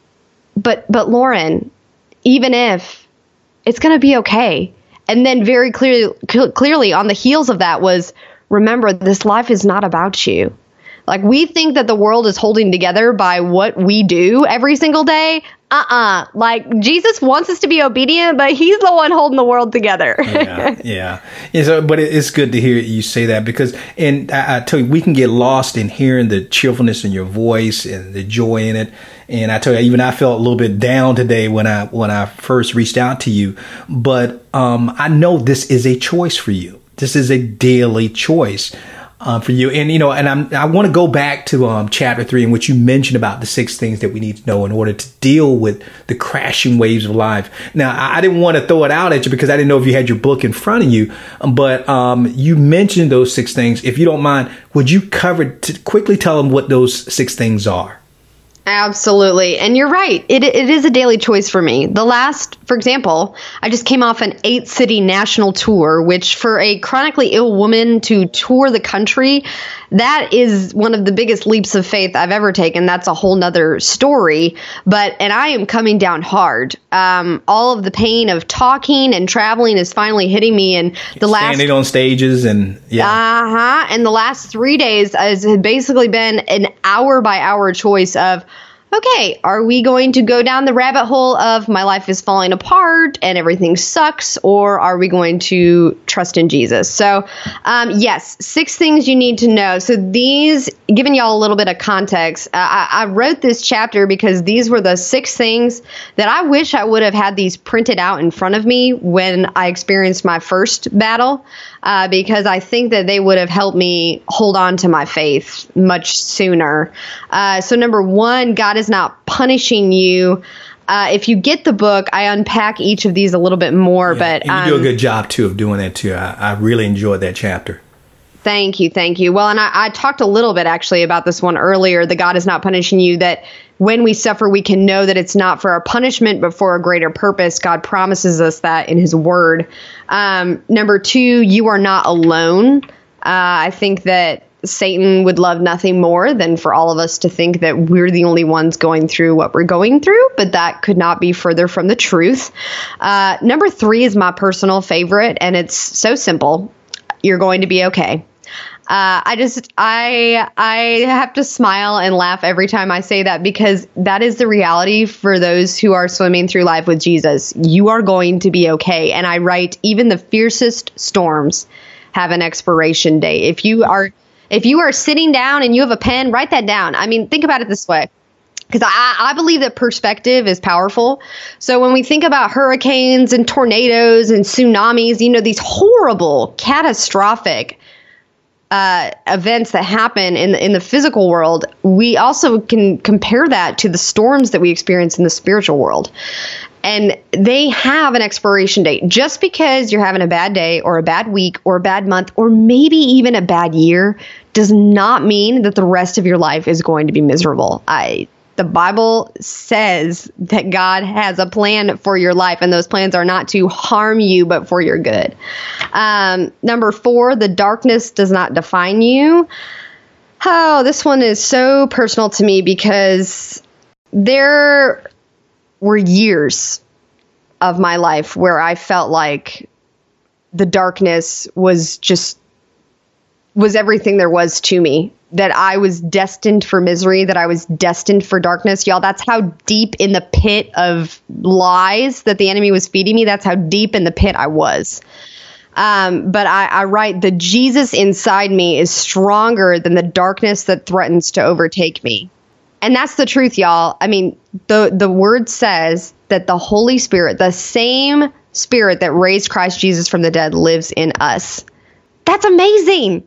but, but Lauren, even if, it's going to be okay. And then very clearly, cl- clearly on the heels of that was, remember, this life is not about you. Like, we think that the world is holding together by what we do every single day. Uh-uh. Like, Jesus wants us to be obedient, but he's the one holding the world together. yeah, yeah. yeah so, but it's good to hear you say that because, and I, I tell you, we can get lost in hearing the cheerfulness in your voice and the joy in it. And I tell you, even I felt a little bit down today when I when I first reached out to you. But um, I know this is a choice for you. This is a daily choice uh, for you. And, you know, and I'm, I want to go back to um, chapter three in which you mentioned about the six things that we need to know in order to deal with the crashing waves of life. Now, I, I didn't want to throw it out at you because I didn't know if you had your book in front of you. But um, you mentioned those six things. If you don't mind, would you cover to quickly tell them what those six things are? Absolutely. And you're right. It It is a daily choice for me. The last, for example, I just came off an eight city national tour, which for a chronically ill woman to tour the country, that is one of the biggest leaps of faith I've ever taken. That's a whole nother story. But, and I am coming down hard. Um, all of the pain of talking and traveling is finally hitting me. And the last standing on stages and yeah. Uh-huh. And the last three days has basically been an hour by hour choice of, okay, are we going to go down the rabbit hole of my life is falling apart and everything sucks, or are we going to trust in Jesus? So, um, yes, six things you need to know. So these, giving y'all a little bit of context, uh, I, I wrote this chapter because these were the six things that I wish I would have had these printed out in front of me when I experienced my first battle. Uh, because I think that they would have helped me hold on to my faith much sooner. Uh, so number one, God is not punishing you. Uh, if you get the book, I unpack each of these a little bit more. Yeah, but and you um, do a good job, too, of doing that, too. I, I really enjoyed that chapter. Thank you. Thank you. Well, and I, I talked a little bit, actually, about this one earlier, that God is not punishing you, that when we suffer, we can know that it's not for our punishment, but for a greater purpose. God promises us that in his word. Um, number two, you are not alone. Uh, I think that Satan would love nothing more than for all of us to think that we're the only ones going through what we're going through, but that could not be further from the truth. Uh, number three is my personal favorite, and it's so simple. You're going to be okay. Uh, I just, I, I have to smile and laugh every time I say that, because that is the reality for those who are swimming through life with Jesus. You are going to be okay. And I write, even the fiercest storms have an expiration date. If you are, if you are sitting down and you have a pen, write that down. I mean, think about it this way. Because I, I believe that perspective is powerful. So when we think about hurricanes and tornadoes and tsunamis, you know, these horrible, catastrophic uh, events that happen in the, in the physical world, we also can compare that to the storms that we experience in the spiritual world. And they have an expiration date. Just because you're having a bad day or a bad week or a bad month or maybe even a bad year does not mean that the rest of your life is going to be miserable. I The Bible says that God has a plan for your life, and those plans are not to harm you, but for your good. Um, number four, the darkness does not define you. Oh, this one is so personal to me, because there were years of my life where I felt like the darkness was just, was everything there was to me. That I was destined for misery, that I was destined for darkness. Y'all, that's how deep in the pit of lies that the enemy was feeding me. That's how deep in the pit I was. Um, but I, I write, the Jesus inside me is stronger than the darkness that threatens to overtake me. And that's the truth, y'all. I mean, the, the word says that the Holy Spirit, the same Spirit that raised Christ Jesus from the dead, lives in us. That's amazing.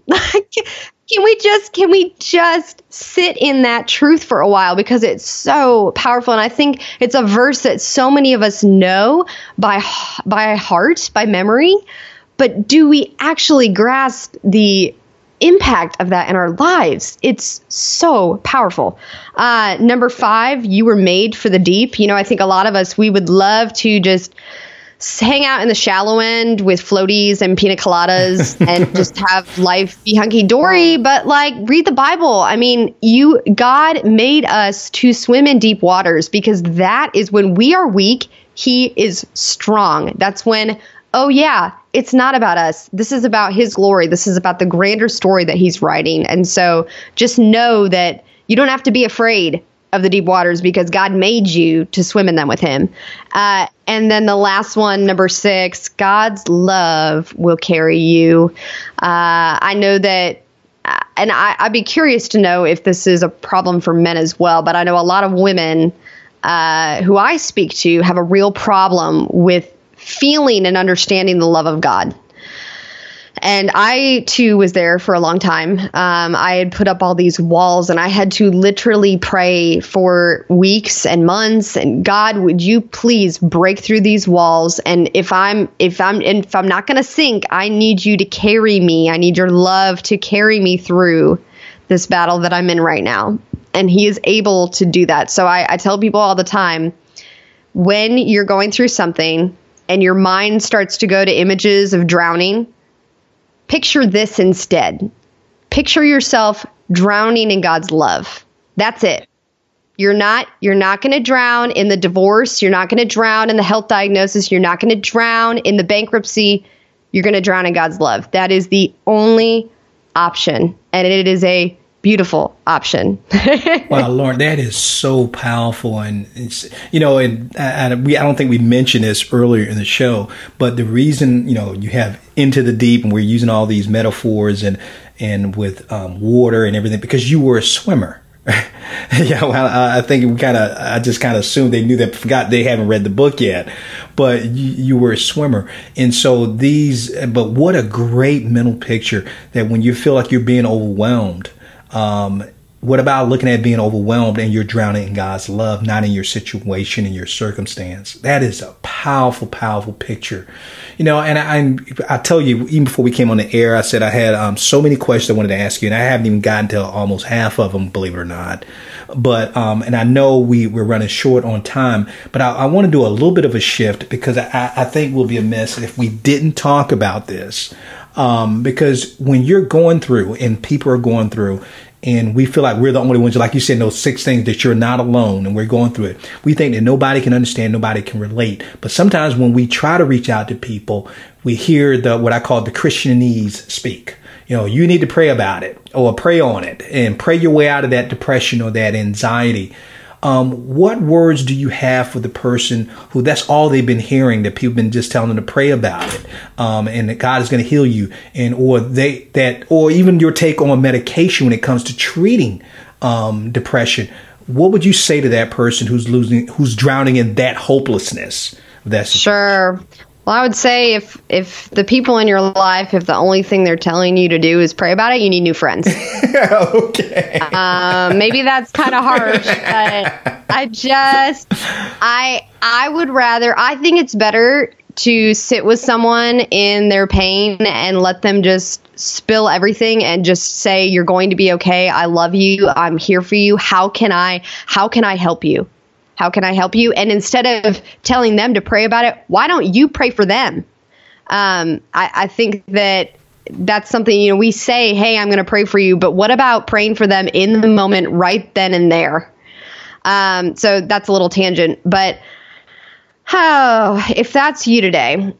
Can we just can we just sit in that truth for a while, because it's so powerful. And I think it's a verse that so many of us know by by heart, by memory. But do we actually grasp the impact of that in our lives? It's so powerful. Uh, number five, you were made for the deep. You know, I think a lot of us, we would love to just hang out in the shallow end with floaties and pina coladas and just have life be hunky-dory, but like, read the Bible. I mean, you, God made us to swim in deep waters, because that is when we are weak, He is strong. That's when, oh yeah, it's not about us. This is about His glory. This is about the grander story that He's writing. And so just know that you don't have to be afraid of the deep waters, because God made you to swim in them with Him. Uh, and then the last one, number six, God's love will carry you. Uh, I know that, and I, I'd be curious to know if this is a problem for men as well, but I know a lot of women uh, who I speak to have a real problem with feeling and understanding the love of God. And I, too, was there for a long time. Um, I had put up all these walls, and I had to literally pray for weeks and months. And God, would you please break through these walls? And if I'm if I'm if I'm not going to sink, I need you to carry me. I need your love to carry me through this battle that I'm in right now. And He is able to do that. So I, I tell people all the time, when you're going through something and your mind starts to go to images of drowning, picture this instead. Picture yourself drowning in God's love. That's it. You're not, you're not going to drown in the divorce. You're not going to drown in the health diagnosis. You're not going to drown in the bankruptcy. You're going to drown in God's love. That is the only option. And it is a beautiful option. Wow, Lauren, that is so powerful. And it's, you know, and I, I, we, I don't think we mentioned this earlier in the show, but the reason, you know, you have into the deep, and we're using all these metaphors and, and with um, water and everything, because you were a swimmer. Yeah, well, I, I think we kind of, I just kind of assumed they knew that, forgot they haven't read the book yet, but you, you were a swimmer. And so these, but what a great mental picture that when you feel like you're being overwhelmed, Um, what about looking at being overwhelmed and you're drowning in God's love, not in your situation and your circumstance? That is a powerful, powerful picture. You know, and I, I tell you, even before we came on the air, I said I had um, so many questions I wanted to ask you, and I haven't even gotten to almost half of them, believe it or not. But, um, and I know we, we're running short on time, but I, I want to do a little bit of a shift, because I, I think we'll be amiss if we didn't talk about this. Um, because when you're going through and people are going through and we feel like we're the only ones, like you said, those six things that you're not alone and we're going through it. We think that nobody can understand, nobody can relate. But sometimes when we try to reach out to people, we hear the what I call the Christianese speak. You know, you need to pray about it or pray on it and pray your way out of that depression or that anxiety. Um, what words do you have for the person who that's all they've been hearing, that people have been just telling them to pray about it, um, and that God is going to heal you, and or they that or even your take on medication when it comes to treating um, depression? What would you say to that person who's losing, who's drowning in that hopelessness? That's sure. Well, I would say if if the people in your life, if the only thing they're telling you to do is pray about it, you need new friends. Okay. Um, maybe that's kind of harsh, but I just, I I would rather, I think it's better to sit with someone in their pain and let them just spill everything and just say, you're going to be okay. I love you. I'm here for you. How can I, how can I help you? How can I help you? And instead of telling them to pray about it, why don't you pray for them? Um, I, I think that that's something, you know, we say, hey, I'm going to pray for you. But what about praying for them in the moment right then and there? Um, so that's a little tangent. But oh, if that's you today,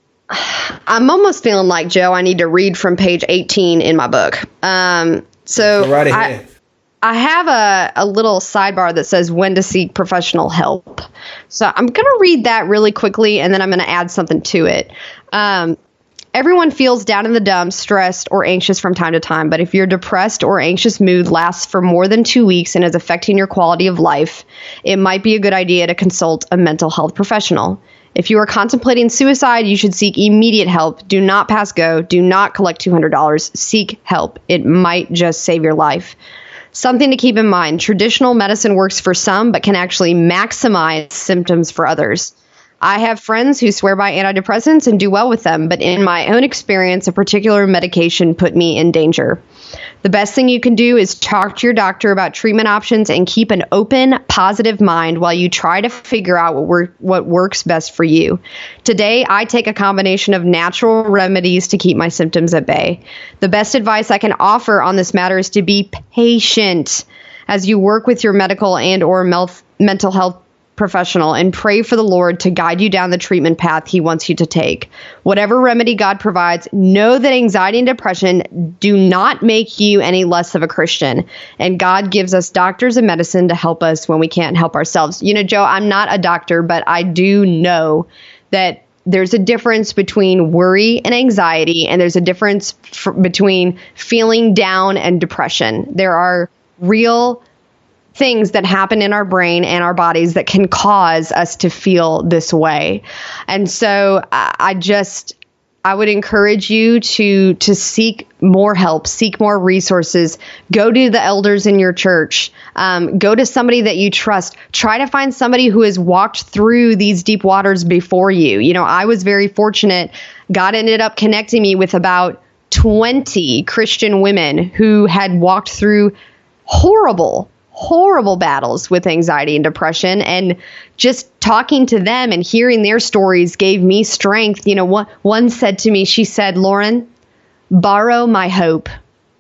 I'm almost feeling like, Joe, I need to read from page eighteen in my book. Um, so Go right ahead. I, I have a, a little sidebar that says when to seek professional help. So I'm going to read that really quickly, and then I'm going to add something to it. Um, everyone feels down in the dumps, stressed, or anxious from time to time. But if your depressed or anxious mood lasts for more than two weeks and is affecting your quality of life, it might be a good idea to consult a mental health professional. If you are contemplating suicide, you should seek immediate help. Do not pass go. Do not collect two hundred dollars. Seek help. It might just save your life. Something to keep in mind, traditional medicine works for some, but can actually maximize symptoms for others. I have friends who swear by antidepressants and do well with them, but in my own experience, a particular medication put me in danger. The best thing you can do is talk to your doctor about treatment options and keep an open, positive mind while you try to figure out what, work, what works best for you. Today, I take a combination of natural remedies to keep my symptoms at bay. The best advice I can offer on this matter is to be patient as you work with your medical and or mel- mental health professional and pray for the Lord to guide you down the treatment path he wants you to take. Whatever remedy God provides, know that anxiety and depression do not make you any less of a Christian. And God gives us doctors and medicine to help us when we can't help ourselves. You know, Joe, I'm not a doctor, but I do know that there's a difference between worry and anxiety, and there's a difference f- between feeling down and depression. There are real things that happen in our brain and our bodies that can cause us to feel this way. And so I, I just, I would encourage you to, to seek more help, seek more resources, go to the elders in your church, um, go to somebody that you trust, try to find somebody who has walked through these deep waters before you. You know, I was very fortunate. God ended up connecting me with about twenty Christian women who had walked through horrible horrible battles with anxiety and depression, and just talking to them and hearing their stories gave me strength. You know, one, one said to me, she said, Lauren, borrow my hope.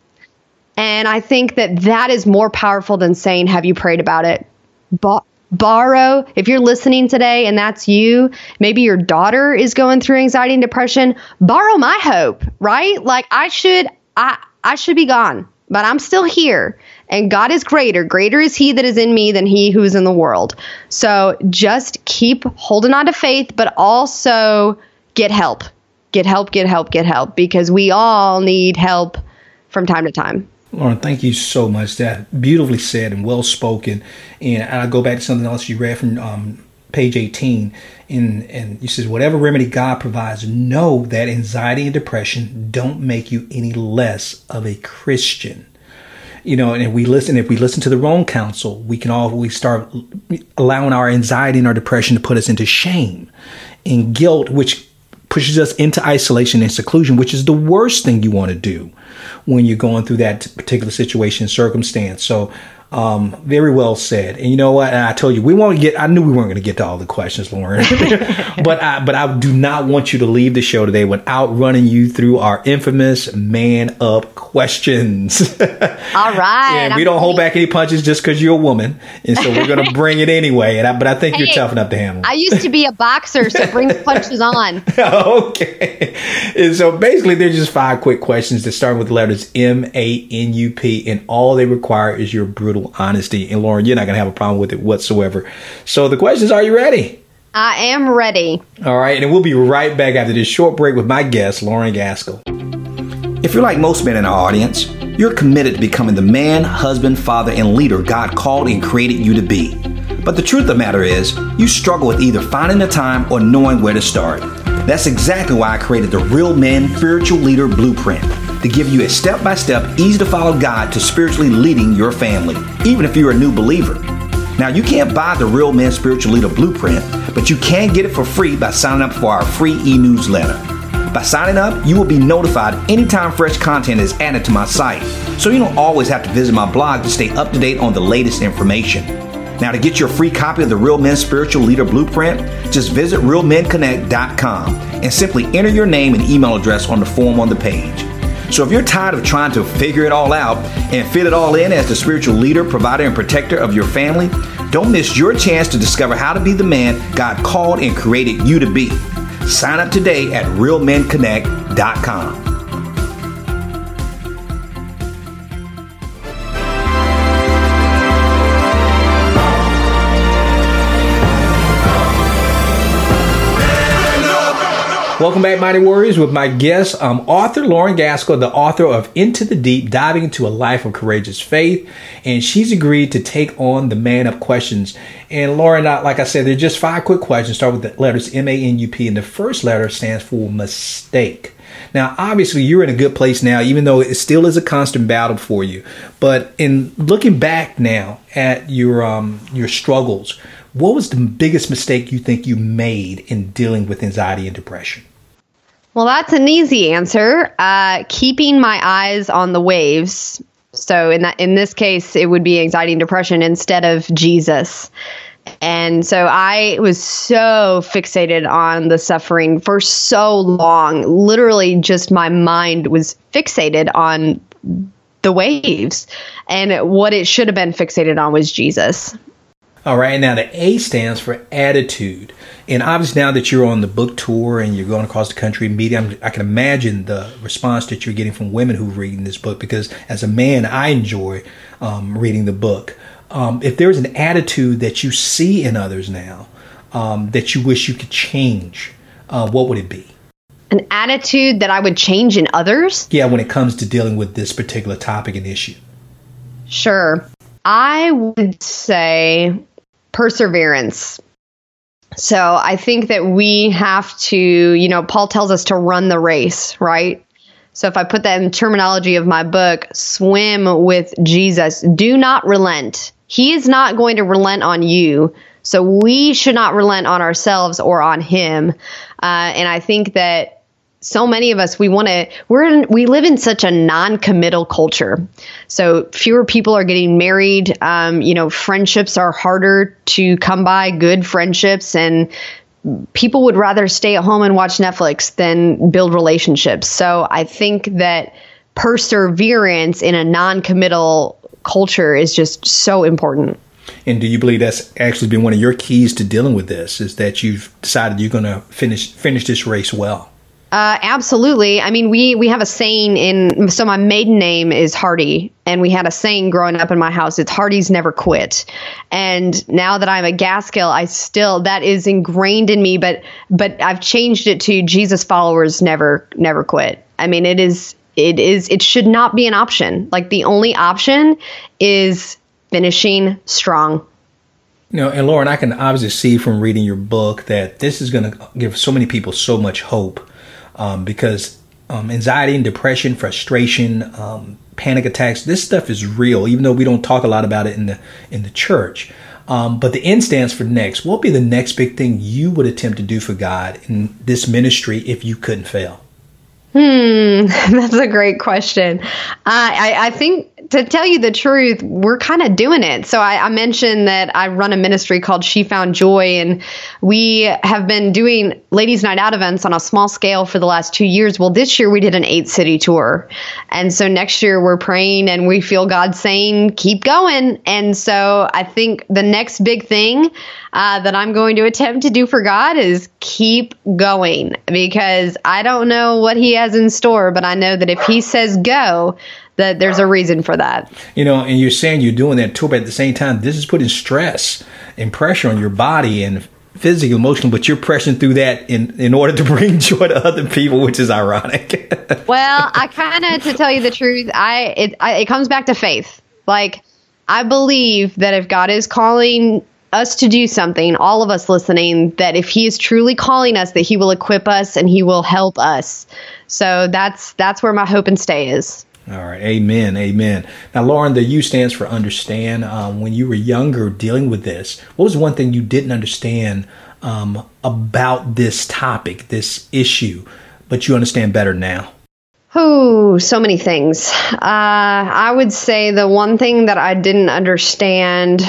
And I think that that is more powerful than saying, have you prayed about it? Bo- borrow, if you're listening today and that's you, maybe your daughter is going through anxiety and depression, borrow my hope, right? Like I should, I, I should be gone, but I'm still here. And God is greater. Greater is he that is in me than he who is in the world. So just keep holding on to faith, but also get help. Get help, get help, get help, because we all need help from time to time. Lauren, thank you so much. That beautifully said and well spoken. And I'll go back to something else you read from um, page eighteen. And, and you said, whatever remedy God provides, know that anxiety and depression don't make you any less of a Christian. You know, and if we listen, if we listen to the wrong counsel, we can always start allowing our anxiety and our depression to put us into shame and guilt, which pushes us into isolation and seclusion, which is the worst thing you want to do when you're going through that particular situation and circumstance. So Um, very well said. And you know what? And I told you, we won't get, I knew we weren't going to get to all the questions, Lauren, but I, but I do not want you to leave the show today without running you through our infamous man up questions. All right. And we don't hold back any punches just because you're a woman. And so we're going to bring it anyway. And I, but I think hey, you're tough enough to handle it. I used to be a boxer, so bring the punches on. Okay. And so basically, they're just five quick questions that start with the letters M A N U P. And all they require is your brutal honesty. And Lauren, you're not going to have a problem with it whatsoever. So the questions, are you ready? I am ready. All right. And we'll be right back after this short break with my guest, Lauren Gaskell. If you're like most men in our audience, you're committed to becoming the man, husband, father, and leader God called and created you to be. But the truth of the matter is, you struggle with either finding the time or knowing where to start. That's exactly why I created the Real Men Spiritual Leader Blueprint, to give you a step-by-step, easy-to-follow guide to spiritually leading your family, even if you're a new believer. Now, you can't buy the Real Men Spiritual Leader Blueprint, but you can get it for free by signing up for our free e-newsletter. By signing up, you will be notified anytime fresh content is added to my site, so you don't always have to visit my blog to stay up to date on the latest information. Now, to get your free copy of the Real Men Spiritual Leader Blueprint, just visit real men connect dot com and simply enter your name and email address on the form on the page. So if you're tired of trying to figure it all out and fit it all in as the spiritual leader, provider, and protector of your family, don't miss your chance to discover how to be the man God called and created you to be. Sign up today at real men connect dot com. Welcome back, Mighty Warriors, with my guest, um, author Lauren Gaskell, the author of Into the Deep, Diving into a Life of Courageous Faith. And she's agreed to take on the man up questions. And Lauren, like I said, they're just five quick questions. Start with the letters M A N U P, and the first letter stands for mistake. Now, obviously, you're in a good place now, even though it still is a constant battle for you. But in looking back now at your um, your struggles, what was the biggest mistake you think you made in dealing with anxiety and depression? Well, that's an easy answer. Uh, keeping my eyes on the waves. So in that, in this case, it would be anxiety and depression instead of Jesus. And so I was so fixated on the suffering for so long. Literally, just my mind was fixated on the waves. And what it should have been fixated on was Jesus. All right. Now, the A stands for attitude. And obviously, now that you're on the book tour and you're going across the country media, I can imagine the response that you're getting from women who are reading this book, because as a man, I enjoy um, reading the book. Um, if there's an attitude that you see in others now um, that you wish you could change, uh, what would it be? An attitude that I would change in others? Yeah, when it comes to dealing with this particular topic and issue. Sure. I would say perseverance. So I think that we have to, you know, Paul tells us to run the race, right? So if I put that in terminology of my book, swim with Jesus. Do not relent. He is not going to relent on you. So we should not relent on ourselves or on him. Uh, and I think that so many of us, we want to, we're in, we live in such a non-committal culture. So fewer people are getting married. Um, you know, friendships are harder to come by, good friendships, and people would rather stay at home and watch Netflix than build relationships. So I think that perseverance in a non-committal culture is just so important. And do you believe that's actually been one of your keys to dealing with this, is that you've decided you're going to finish finish this race well? Uh, absolutely. I mean, we, we have a saying in, so my maiden name is Hardy, and we had a saying growing up in my house. It's Hardy's never quit. And now that I'm a Gaskell, I still, that is ingrained in me, but, but I've changed it to Jesus followers never, never quit. I mean, it is, it is, it should not be an option. Like, the only option is finishing strong. You know, and Lauren, I can obviously see from reading your book that this is going to give so many people so much hope. Um, because um, anxiety and depression, frustration, um, panic attacks, this stuff is real, even though we don't talk a lot about it in the in the church. Um, but the N stands for next. What would be the next big thing you would attempt to do for God in this ministry if you couldn't fail? Hmm, that's a great question. Uh, I, I think, to tell you the truth, we're kind of doing it. So I, I mentioned that I run a ministry called She Found Joy, and we have been doing ladies' night out events on a small scale for the last two years. Well, this year we did an eight city tour. And so next year we're praying and we feel God saying, keep going. And so I think the next big thing uh, that I'm going to attempt to do for God is keep going, because I don't know what he has in store, but I know that if he says go, that there's a reason for that. You know, and you're saying you're doing that too, but at the same time, this is putting stress and pressure on your body and physically, emotionally, but you're pressing through that in, in order to bring joy to other people, which is ironic. Well, I kind of, to tell you the truth, I it, I it comes back to faith. Like, I believe that if God is calling us to do something, all of us listening, that if he is truly calling us, that he will equip us and he will help us. So that's that's where my hope and stay is. All right. Amen. Amen. Now, Lauren, the U stands for understand. Um, when you were younger dealing with this, what was one thing you didn't understand um, about this topic, this issue, but you understand better now? Oh, so many things. Uh, I would say the one thing that I didn't understand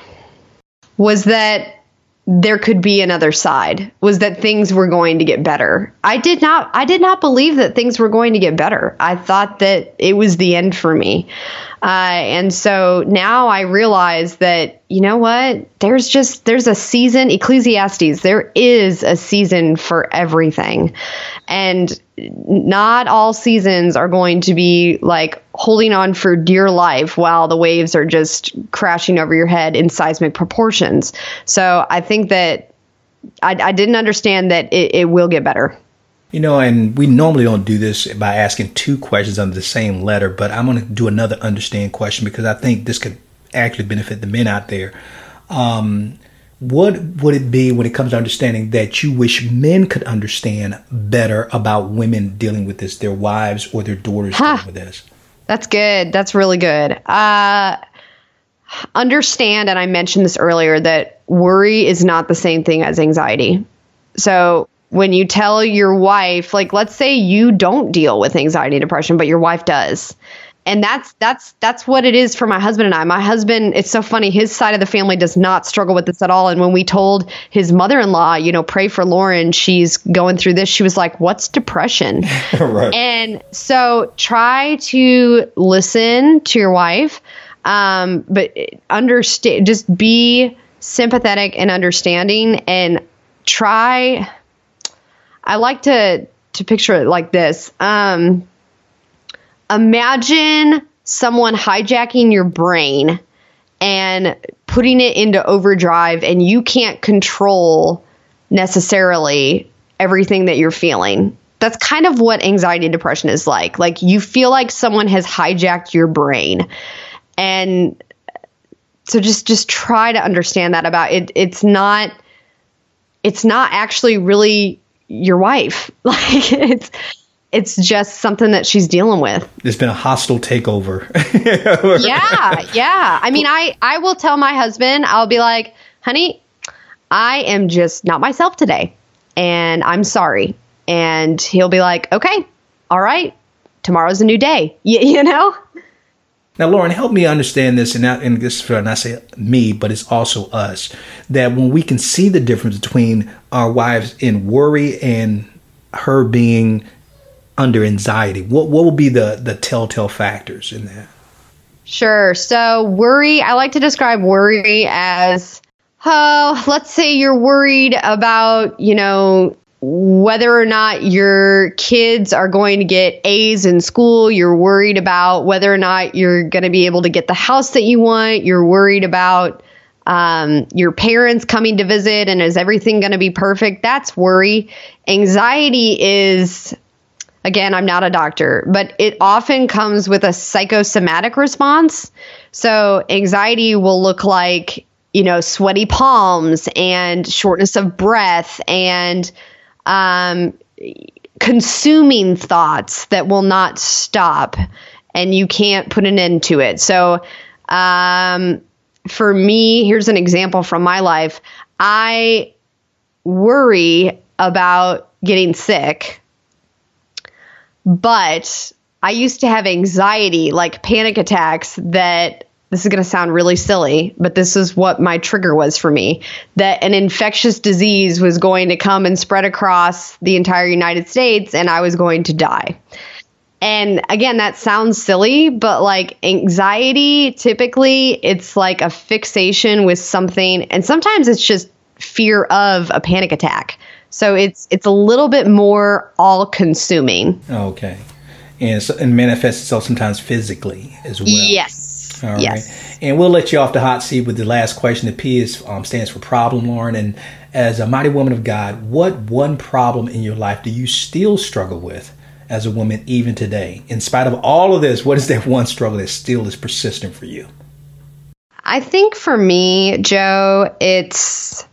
was that there could be another side, was that things were going to get better. I did not, I did not believe that things were going to get better. I thought that it was the end for me. Uh, and so now I realize that, you know what, there's just, there's a season, Ecclesiastes, there is a season for everything. And not all seasons are going to be like holding on for dear life while the waves are just crashing over your head in seismic proportions. So I think that I, I didn't understand that it, it will get better. You know, and we normally don't do this by asking two questions under the same letter, but I'm going to do another understand question because I think this could actually benefit the men out there. Um, what would it be when it comes to understanding that you wish men could understand better about women dealing with this, their wives or their daughters huh. dealing with this? That's good. That's really good. Uh, understand, and I mentioned this earlier, that worry is not the same thing as anxiety. So when you tell your wife, like, let's say you don't deal with anxiety and depression, but your wife does. And that's that's that's what it is for my husband and I. My husband, it's so funny, his side of the family does not struggle with this at all. And when we told his mother-in-law, you know, pray for Lauren, she's going through this, she was like, what's depression? Right. And so try to listen to your wife, um, but understand, just be sympathetic and understanding, and try. I like to to picture it like this. Um, imagine someone hijacking your brain and putting it into overdrive, and you can't control necessarily everything that you're feeling. That's kind of what anxiety and depression is like. Like, you feel like someone has hijacked your brain. And so just just try to understand that about it. It's not it's not actually really your wife. Like, it's it's just something that she's dealing with. There's been a hostile takeover. yeah, yeah. I mean, I, I will tell my husband, I'll be like, honey, I am just not myself today, and I'm sorry. And he'll be like, okay, all right, tomorrow's a new day. Y- you know? Now, Lauren, help me understand this, and, not, and this for not say me, but it's also us, that when we can see the difference between our wives in worry and her being under anxiety, what what will be the, the telltale factors in that? Sure. So worry, I like to describe worry as, oh, let's say you're worried about, you know, whether or not your kids are going to get A's in school. You're worried about whether or not you're going to be able to get the house that you want. You're worried about um, your parents coming to visit, and is everything going to be perfect? That's worry. Anxiety is, again, I'm not a doctor, but it often comes with a psychosomatic response. So anxiety will look like, you know, sweaty palms and shortness of breath and um, consuming thoughts that will not stop, and you can't put an end to it. So um, for me, here's an example from my life. I worry about getting sick. but I used to have anxiety, like panic attacks that, this is going to sound really silly, but this is what my trigger was for me, that an infectious disease was going to come and spread across the entire United States and I was going to die. And again, that sounds silly, but like anxiety, typically it's like a fixation with something. And sometimes it's just fear of a panic attack. So it's it's a little bit more all consuming. Okay. And, so, and manifests itself sometimes physically as well. Yes. All yes. right. And we'll let you off the hot seat with the last question. The P is um, stands for problem, Lauren. And as a mighty woman of God, what one problem in your life do you still struggle with as a woman even today? In spite of all of this, what is that one struggle that still is persistent for you? I think for me, Joe, it's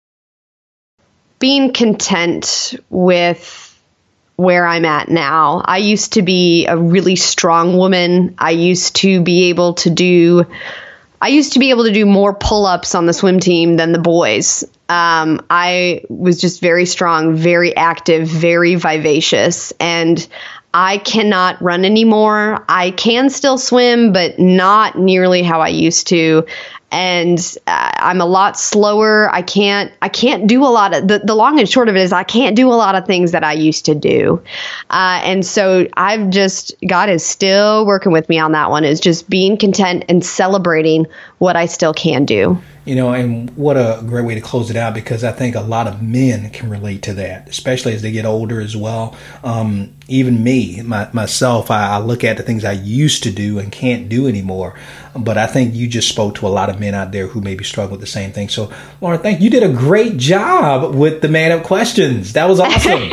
being content with where I'm at now. I used to be a really strong woman. I used to be able to do, I used to be able to do more pull-ups on the swim team than the boys. Um, I was just very strong, very active, very vivacious, and I cannot run anymore. I can still swim, but not nearly how I used to. And uh, I'm a lot slower. I can't, I can't do a lot of, the, the long and short of it is I can't do a lot of things that I used to do. Uh, and so I've just, God is still working with me on that one, is just being content and celebrating what I still can do. You know, and what a great way to close it out, because I think a lot of men can relate to that, especially as they get older as well. Um, even me, my, myself, I, I look at the things I used to do and can't do anymore. But I think you just spoke to a lot of men out there who maybe struggle with the same thing. So, Lauren, thank you. You did a great job with the Man Up questions. That was awesome.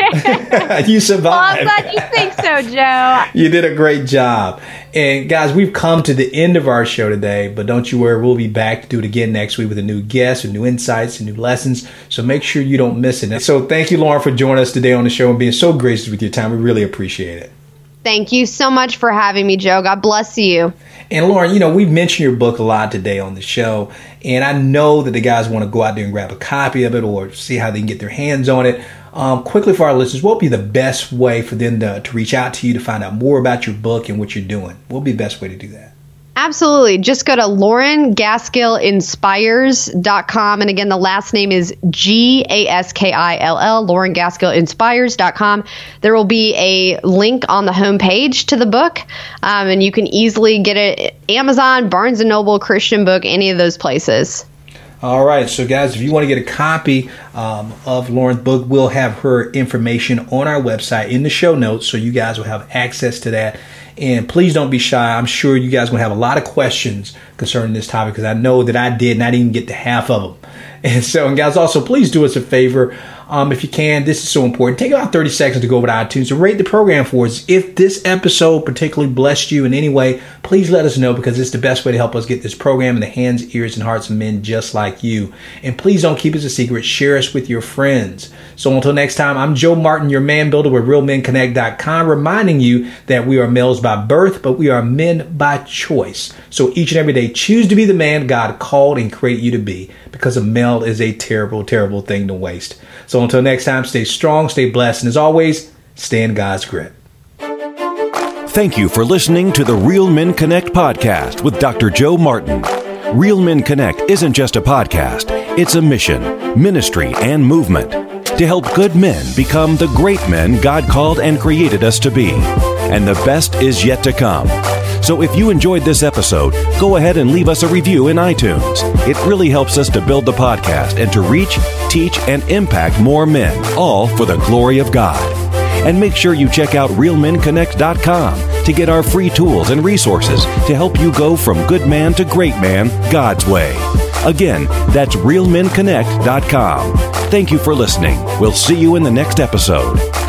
You survived. Well, I'm glad you think so, Joe. You did a great job. And guys, we've come to the end of our show today, but don't you worry, we'll be back to do it again next week with a new guest, with new insights, and new lessons. So make sure you don't miss it. So thank you, Lauren, for joining us today on the show and being so gracious with your time. We really appreciate it. Thank you so much for having me, Joe. God bless you. And Lauren, you know, we've mentioned your book a lot today on the show, and I know that the guys want to go out there and grab a copy of it or see how they can get their hands on it. Um, quickly for our listeners, what would be the best way for them to, to reach out to you to find out more about your book and what you're doing? What would be the best way to do that? Absolutely. Just go to Lauren Gaskill Inspires dot com. And again, the last name is G A S K I L L, Lauren Gaskill Inspires dot com. There will be a link on the homepage to the book, um, and you can easily get it at Amazon, Barnes and Noble, Christian Book, any of those places. All right. So, guys, if you want to get a copy um, of Lauren's book, we'll have her information on our website in the show notes, so you guys will have access to that. And please don't be shy. I'm sure you guys are going to have a lot of questions concerning this topic, because I know that I did, and I didn't even get to half of them. And so, and guys, also, please do us a favor. Um, if you can, this is so important. Take about thirty seconds to go over to iTunes and rate the program for us. If this episode particularly blessed you in any way, please let us know, because it's the best way to help us get this program in the hands, ears, and hearts of men just like you. And please don't keep us a secret. Share us with your friends. So until next time, I'm Joe Martin, your man builder with real men connect dot com, reminding you that we are males by birth, but we are men by choice. So each and every day, choose to be the man God called and created you to be, because a male is a terrible, terrible thing to waste. So until next time, stay strong, stay blessed, and as always, stay in God's grip. Thank you for listening to the Real Men Connect podcast with Doctor Joe Martin. Real Men Connect isn't just a podcast, it's a mission, ministry, and movement to help good men become the great men God called and created us to be. And the best is yet to come. So if you enjoyed this episode, go ahead and leave us a review in iTunes. It really helps us to build the podcast and to reach, teach, and impact more men, all for the glory of God. And make sure you check out real men connect dot com to get our free tools and resources to help you go from good man to great man God's way. Again, that's real men connect dot com. Thank you for listening. We'll see you in the next episode.